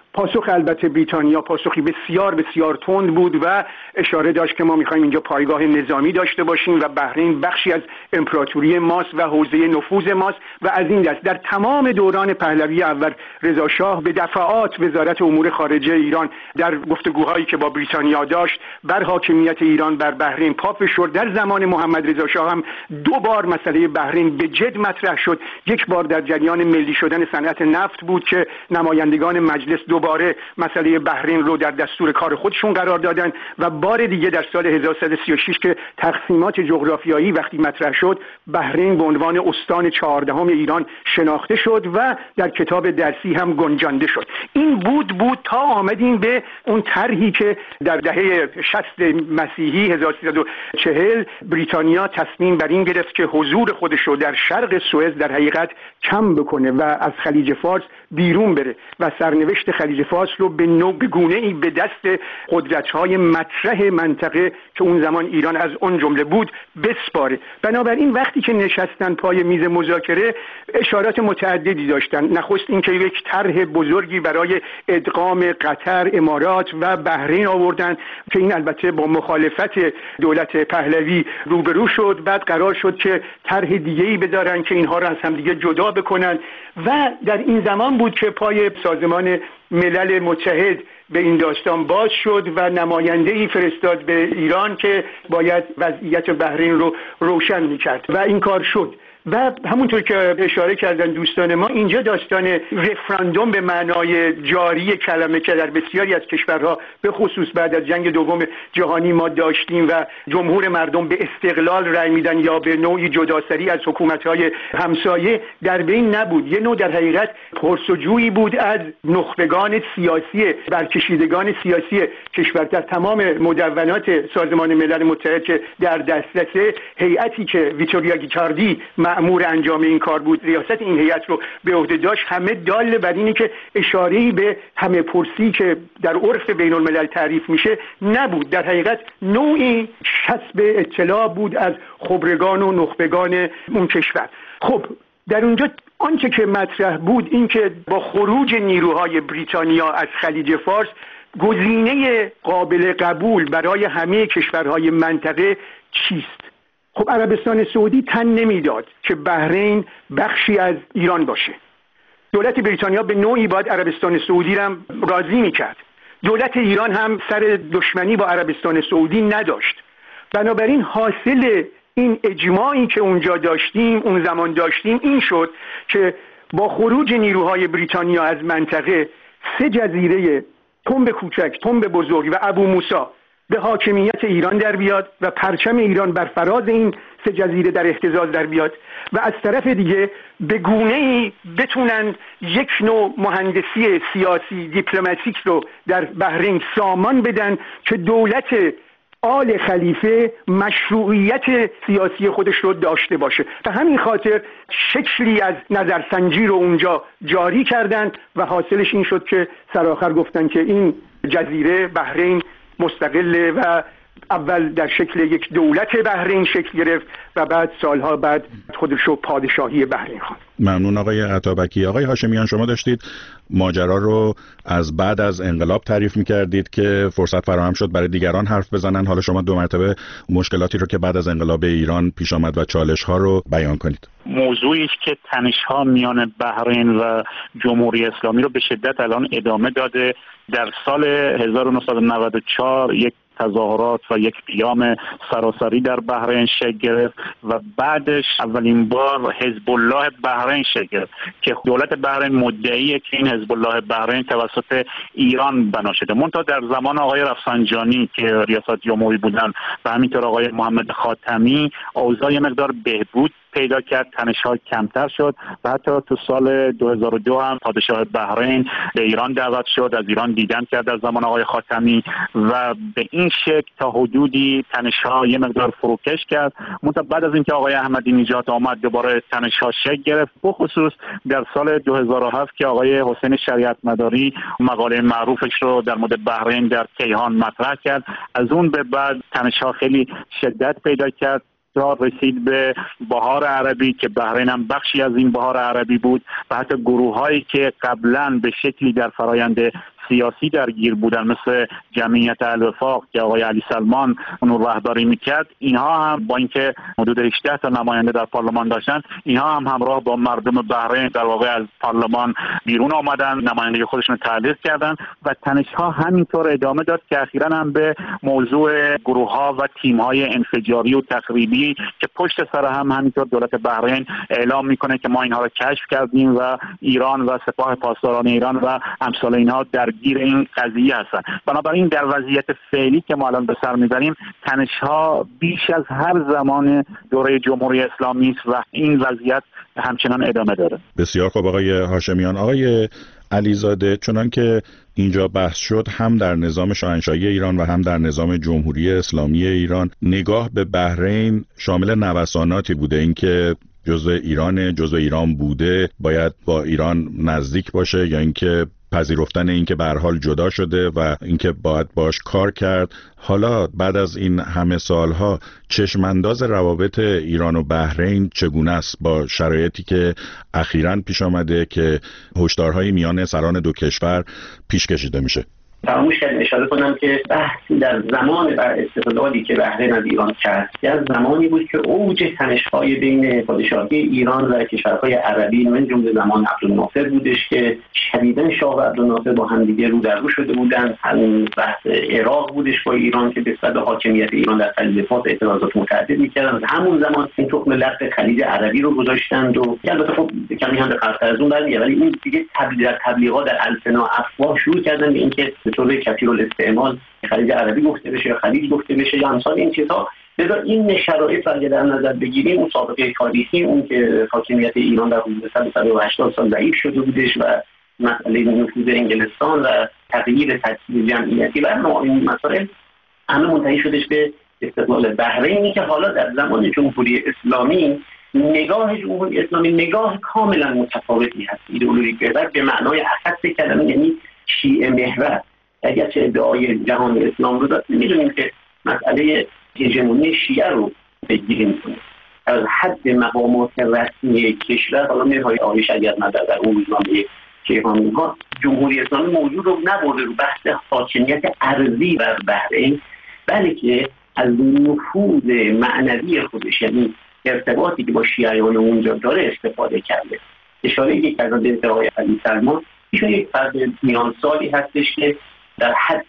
پاسخ البته بریتانیا پاسخی بسیار بسیار تند بود و اشاره داشت که ما میخوایم اینجا پایگاه نظامی داشته باشیم و بحرین بخشی از امپراتوری ماست و حوزه نفوذ ماست و از این دست. در تمام دوران پهلوی اول رضا شاه به دفعات وزارت امور خارجه ایران در گفتگوهایی که با بریتانیا داشت بر حاکمیت ایران بر بحرین پا فشرد. در زمان محمد رضا شاه هم دو بار مسئله بحرین به جد مطرح شد. یک بار در جریان ملی شدن صنعت نفت بود که نمایندگان مجلس دوباره مسئله بحرین رو در دستور کار خودشون قرار دادن و بار دیگه در سال هزار و سیصد و سی و شش که تقسیمات جغرافیایی وقتی مطرح شد بحرین به عنوان استان چهاردهم ایران شناخته شد و در کتاب درسی هم گنجانده شد. این بود بود تا آمدیم به اون طرحی که در دهه شصت مسیحی هزار و سیصد و چهل بریتانیا تصمیم بر این گرفت که حضور خودش رو در شرق سوئد در حقیقت کم بکنه و از خلیج فارس بیرون بره و سرنوشت خلیج فارس رو به نوع به گونه‌ای به دست قدرت‌های مطرح منطقه که اون زمان ایران از اون جمله بود بسپاره. بنابراین وقتی که نشستن پای میز مذاکره اشارات متعددی داشتن. نخست اینکه یک طرح بزرگی برای ادغام قطر، امارات و بحرین آوردن که این البته با مخالفت دولت پهلوی روبرو شد. بعد قرار شد که طرح دیگه‌ای بدارن که اینها را از هم دیگه جدا بکنن و در این زمان بود که پای سازمان ملل متحد به این داستان باز شد و نماینده‌ای فرستاد به ایران که باید وضعیت بحرین رو روشن می‌کرد و این کار شد. و همونطور که اشاره کردن دوستان ما اینجا داستان رفراندوم به معنای جاری کلمه که در بسیاری از کشورها به خصوص بعد از جنگ دوم جهانی ما داشتیم و جمهور مردم به استقلال رأی میدن یا به نوعی جداسری از حکومت‌های همسایه در بین نبود. یه نوع در حقیقت پرسجویی بود از نخبگان سیاسی برکشیدگان سیاسی کشور. در تمام مدونات سازمان ملل متحد که در دسترس هیئتی که ویتوریا گیکاردی مأمور انجام این کار بود ریاست این هیئت رو به عهده داشت همه دال بر اینه که اشاره‌ای به همه پرسی که در عرف بین الملل تعریف میشه نبود. در حقیقت نوعی کسب اطلاع بود از خبرگان و نخبگان اون کشور. خب در اونجا آنچه که مطرح بود این که با خروج نیروهای بریتانیا از خلیج فارس گزینه قابل قبول برای همه کشورهای منطقه چیست؟ خب عربستان سعودی تن نمیداد که بحرین بخشی از ایران باشه. دولت بریتانیا به نوعی باید عربستان سعودی را راضی میکرد. دولت ایران هم سر دشمنی با عربستان سعودی نداشت. بنابراین حاصل این اجماعی که اونجا داشتیم اون زمان داشتیم این شد که با خروج نیروهای بریتانیا از منطقه سه جزیره تنب کوچک، تنب بزرگ و ابو موسی به حاکمیت ایران در بیاد و پرچم ایران بر فراز این سه جزیره در اهتزاز در بیاد و از طرف دیگه به گونه‌ای بتونن یک نوع مهندسی سیاسی دیپلماتیک رو در بحرین سامان بدن که دولت آل خلیفه مشروعیت سیاسی خودش رو داشته باشه. به همین خاطر شکلی از نظرسنجی رو اونجا جاری کردن و حاصلش این شد که سرآخر گفتن که این جزیره بحرین مستقله و اول در شکل یک دولت بحرین شکل گرفت و بعد سالها بعد خودش رو پادشاهی بحرین خواند. ممنون آقای عطابکی. آقای هاشمیان شما داشتید ماجرا رو از بعد از انقلاب تعریف می‌کردید که فرصت فراهم شد برای دیگران حرف بزنن. حالا شما دو مرتبه مشکلاتی رو که بعد از انقلاب ایران پیش آمد و چالش‌ها رو بیان کنید. موضوعی است که تنش‌ها میان بحرین و جمهوری اسلامی رو به شدت الان ادامه داده. در سال هزار و نهصد و نود و چهار یک تظاهرات و یک قیام سراسری در بحرین شکل گرفت و بعدش اولین بار حزب الله بحرین شکل گرفت که دولت بحرین مدعیه که این حزب الله بحرین توسط ایران بنا شده. منتها در زمان آقای رفسنجانی که ریاست جمهوری بودن و همینطور آقای محمد خاتمی اوضاع یه مقدار بهبود پیدا کرد، تنش‌ها کمتر شد و حتی تو سال دو هزار و دو هم پادشاه بحرین به ایران دعوت شد، از ایران دیدن کرد در زمان آقای خاتمی و به این شکل تا حدودی تنش‌ها یه مقدار فروکش کرد. منتها بعد از اینکه آقای احمدی نژاد آمد دوباره تنش‌ها شکل گرفت، بخصوص در سال دو هزار و هفت که آقای حسین شریعت مداری مقاله معروفش رو در مورد بحرین در کیهان مطرح کرد. از اون به بعد تنش‌ها خیلی شدت پیدا کرد تا رسید به بهار عربی که بحرین هم بخشی از این بهار عربی بود و حتی گروه‌هایی که قبلا به شکلی در فرایند سیاسی درگیر بودن، مثل جمعیت الوفاق که آقای علی سلمان اون رهبری میکرد، اینها هم با اینکه حدود هجده تا نماینده در پارلمان داشتن، اینها هم همراه با مردم بحرین در واقع از پارلمان بیرون آمدن، نمایندگی خودشون تعلیق کردن و تنش‌ها همینطور ادامه داد که اخیراً هم به موضوع گروه‌ها و تیم‌های انفجاری و تخریبی که پشت سر هم همینطور دولت بحرین اعلام میکنه که ما اینها رو کشف کردیم و ایران و سپاه پاسداران ایران و امثال اینها درگیر این قضیه هستن. بنابراین در وضعیت فعلی که ما الان به سر میبریم، تنش‌ها بیش از هر زمان دوره جمهوری اسلامی است و این وضعیت همچنان ادامه داره. بسیار خوب آقای هاشمیان. آقای علیزاده، چنان که اینجا بحث شد، هم در نظام شاهنشاهی ایران و هم در نظام جمهوری اسلامی ایران نگاه به بحرین شامل نوساناتی بوده، اینکه جزء ایران جزء ایران بوده باید با ایران نزدیک باشه، یا اینکه پذیرفتن اینکه به هر حال جدا شده و اینکه باید باش کار کرد. حالا بعد از این همه سالها چشمانداز روابط ایران و بحرین چگونه است با شرایطی که اخیراً پیش آمده که هشدارهای میان سران دو کشور پیش کشیده میشه؟ فراموش کردم اشاره کنم که بحثی در زمان بر استقلالی که بحرین از ایران کرد از زمانی بود که اوج تنش‌های بین پادشاهی ایران و کشورهای عربی من جمله زمان عبدالناصر بودش که شدیداً شاه و عبدالناصر با هم دیگه رو در رو شده بودند. همین بحث عراق بودش با ایران که نسبت به حاکمیت ایران در خلیج فارس اعتراضات متعدد می‌کردند. همون زمان این تخم لق خلیج عربی رو گذاشتند و البته خب کمی هم به قرض از اون برمیاد، ولی این دیگه تبلیغ تبلیغات در السنا افواه شروع کردن به اینکه به طور کثیر الاستعمال خلیج عربی گفته بشه یا خلیج گفته بشه یا امثال این چیزها. لذا این شرایط رو اگه در نظر بگیریم، اون سابقه تاریخی اون که حاکمیت ایران در حدود صد و هشتاد سال ضعیف شده بودش و مسئله نفوذ انگلستان و تغییر ترکیب جمعیتی و این مسائل همه منتهی شدش به استقلال بحرینی که حالا در زمان جمهوری اسلامی نگاه جمهوری اسلامی نگاه کاملا متفاوتی هست. ایدئولوژیک به معنای اخص کلمه، یعنی شیعه محور. اگرچه ادعای جهان اسلام رو داد، میدونیم که مسئله هژمونی شیعه رو پیگیری میکنه. از حد مقامات رسمی کشور، حالا نهای آقای شریعت مدار در اون روزنامه کیهانی ها، جمهوری اسلامی موضوع رو نبرده رو بحث حاکمیت ارضی بر بحرین، بلکه از نفوذ معنوی خودش، یعنی ارتباطی که با شیعیان اونجا داره استفاده کرده. اشاره یک از به ادعای علی سلمان، ایشون یک فرد میان سالی هستش که در حد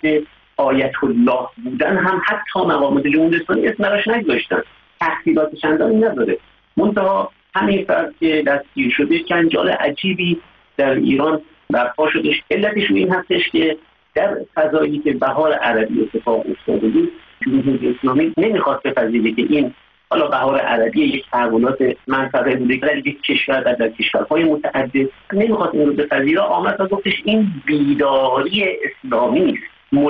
آیت الله بودن هم حتی مقامات جمهوری اسلامی اسم براش نگذاشتن، تحصیلات چندانی نداره. منتها همین فرد که دستگیر شده، جنجال عجیبی در ایران برپا شدش. علتش این هستش که در فضایی که بهار عربی اتفاق افتاده بود، جمهوری اسلامی نمیخواست بپذیره که این حالا بهار عربی یک تحولات منطقه بوده در یک کشور در, در کشورهای متعدد، نمیخواست این رو بپذیره. آمد و گفتش این بیداری اسلامی است،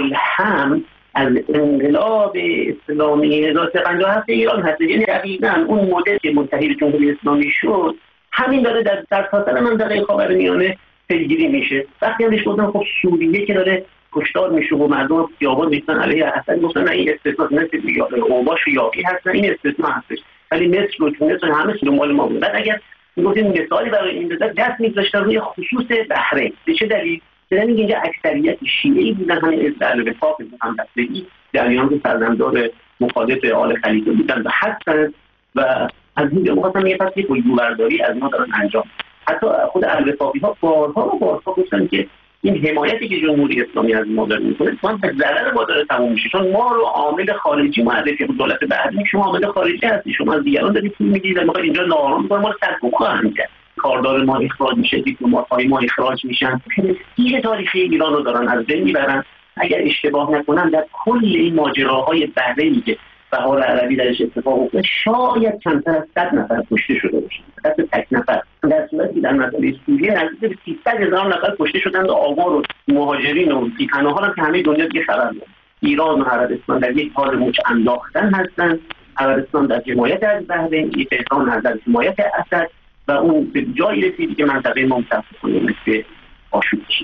ملهم از انقلاب اسلامی هزار و سیصد و پنجاه و هفت ایران هست. یعنی دقیقاً اون مدل که منتهی به جمهوری اسلامی شد، همین داره در در سراسر منطقه خاورمیانه پیگیری میشه. وقتی همش گفتم خب سوریه که داره کشتار میشه و مردم خیابان میشن علیه اسد، گفتن این استثنا مثل اوباش و یاقی هستن، این استثنا هستش، ولی مصر و تونس همه دنبال ما بود. بعد اگر میگفتیم مثالی برای این بزرگ دست میذاشتن روی خصوص بحرین، به چه دلیل؟ چون اینجا اکثریت شیعی بودن، همین از وفاق هم بستگی در ایران سرزمدار مخالف آل خلیفه بودن و هستن و از این موقع یه پس یک گویوبرداری از ما دارن انجام. حتی خود الوفاقی ها بارها و بارها گفتن که این حمایتی که جمهوری اسلامی از ما داره میکنه ما به ضرر ما داره تموم میشه، چون ما رو عامل خارجی معرفی بود. دولت بعدی شما عامل خارجی هستی، شما از دیگران دارید پول میگیرید، میخواید اینجا ناآرام کنید، ما رو سرکوب خواهند کرد، کاردار ما اخراج میشه، دیپلمات‌های ما اخراج میشن. این تاریخی ایران رو دارن از بین میبرن. اگر اشتباه نکنم در کل این ماجراهای بحرینی که بهار عربی درش اتفاق افتاد، شاید کمتر از صد نفر کشته شده باشه، فقط تک نفر، در صورتی که در مسئله سوریه نزدیک به سیصد هزار نفر کشته شدند و آوار و مهاجرین و بی‌پناهان هم که همه دنیا دیگه خبر داره. ایران و عربستان در یک حال مچ انداختن هستند. عربستان در حمایت از بحرین، تهران در حمایت اسد و اون به جایی رسیدی که منطقه ما متاسفانه مثل آشوب کشیده شد.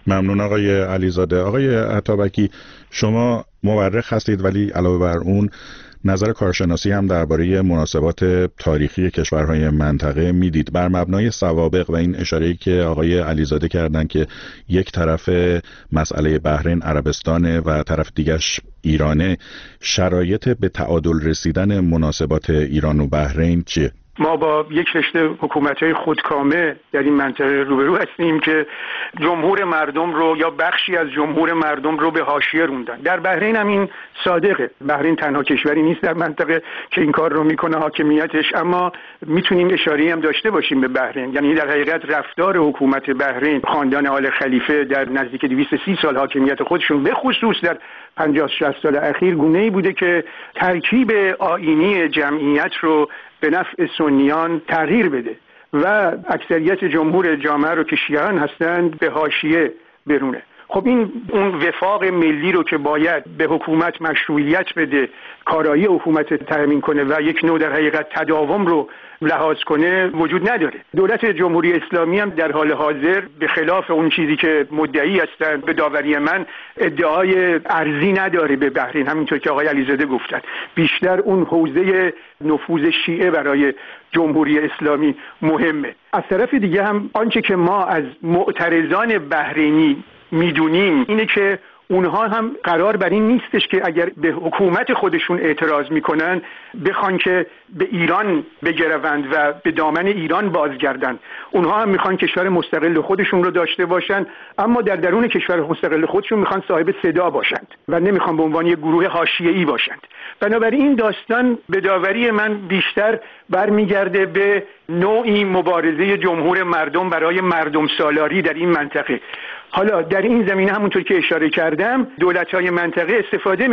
ممنون آقای علیزاده. آقای عطابکی، شما مورخ هستید ولی علاوه بر اون نظر کارشناسی هم درباره مناسبات تاریخی کشورهای منطقه میدید. بر مبنای سوابق و این اشاره‌ای که آقای علیزاده کردن که یک طرف مسئله بحرین عربستانه و طرف دیگرش ایرانه، شرایط به تعادل رسیدن مناسبات ایران و بحرین چیه؟ ما با یک رشته حکومت‌های خودکامه در این منطقه روبرو هستیم که جمهور مردم رو یا بخشی از جمهور مردم رو به حاشیه روندن. در بحرین هم این صادقه. بحرین تنها کشوری نیست در منطقه که این کار رو میکنه حاکمیتش، اما میتونیم اشاره‌ای هم داشته باشیم به بحرین. یعنی در حقیقت رفتار حکومت بحرین، خاندان آل خلیفه در نزدیک دویست و سی سال حاکمیت خودشون، به خصوص در پنجاه شصت سال اخیر، گونه‌ای بوده که ترکیب آیینی جمعیت رو به نفع سنیان تغییر بده و اکثریت جمهور جامعه رو که شیعیان هستند به حاشیه برونه. خب این اون وفاق ملی رو که باید به حکومت مشروعیت بده، کارایی حکومت تامین کنه و یک نوع در حقیقت تداوم رو لحاظ کنه وجود نداره. دولت جمهوری اسلامی هم در حال حاضر به خلاف اون چیزی که مدعی هستند، به داوری من ادعای ارزی نداره به بحرین، همینطور که آقای علیزاده گفتن. بیشتر اون حوزه نفوذ شیعه برای جمهوری اسلامی مهمه. از طرف دیگه هم آنچه که ما از معترضان بحرینی میدونیم اینه که اونها هم قرار بر این نیستش که اگر به حکومت خودشون اعتراض میکنن بخوان که به ایران بگروند و به دامن ایران بازگردند. اونها هم میخوان کشور مستقل خودشون رو داشته باشن، اما در درون کشور مستقل خودشون میخوان صاحب صدا باشند و نمیخوان به عنوان یک گروه حاشیه‌ای باشند. بنابراین این داستان به داوری من بیشتر برمیگرده به نوعی مبارزه جمهور مردم برای مردم سالاری در این منطقه. حالا در این زمینه همونطور که اشاره کردم، دولت‌های منطقه استفاده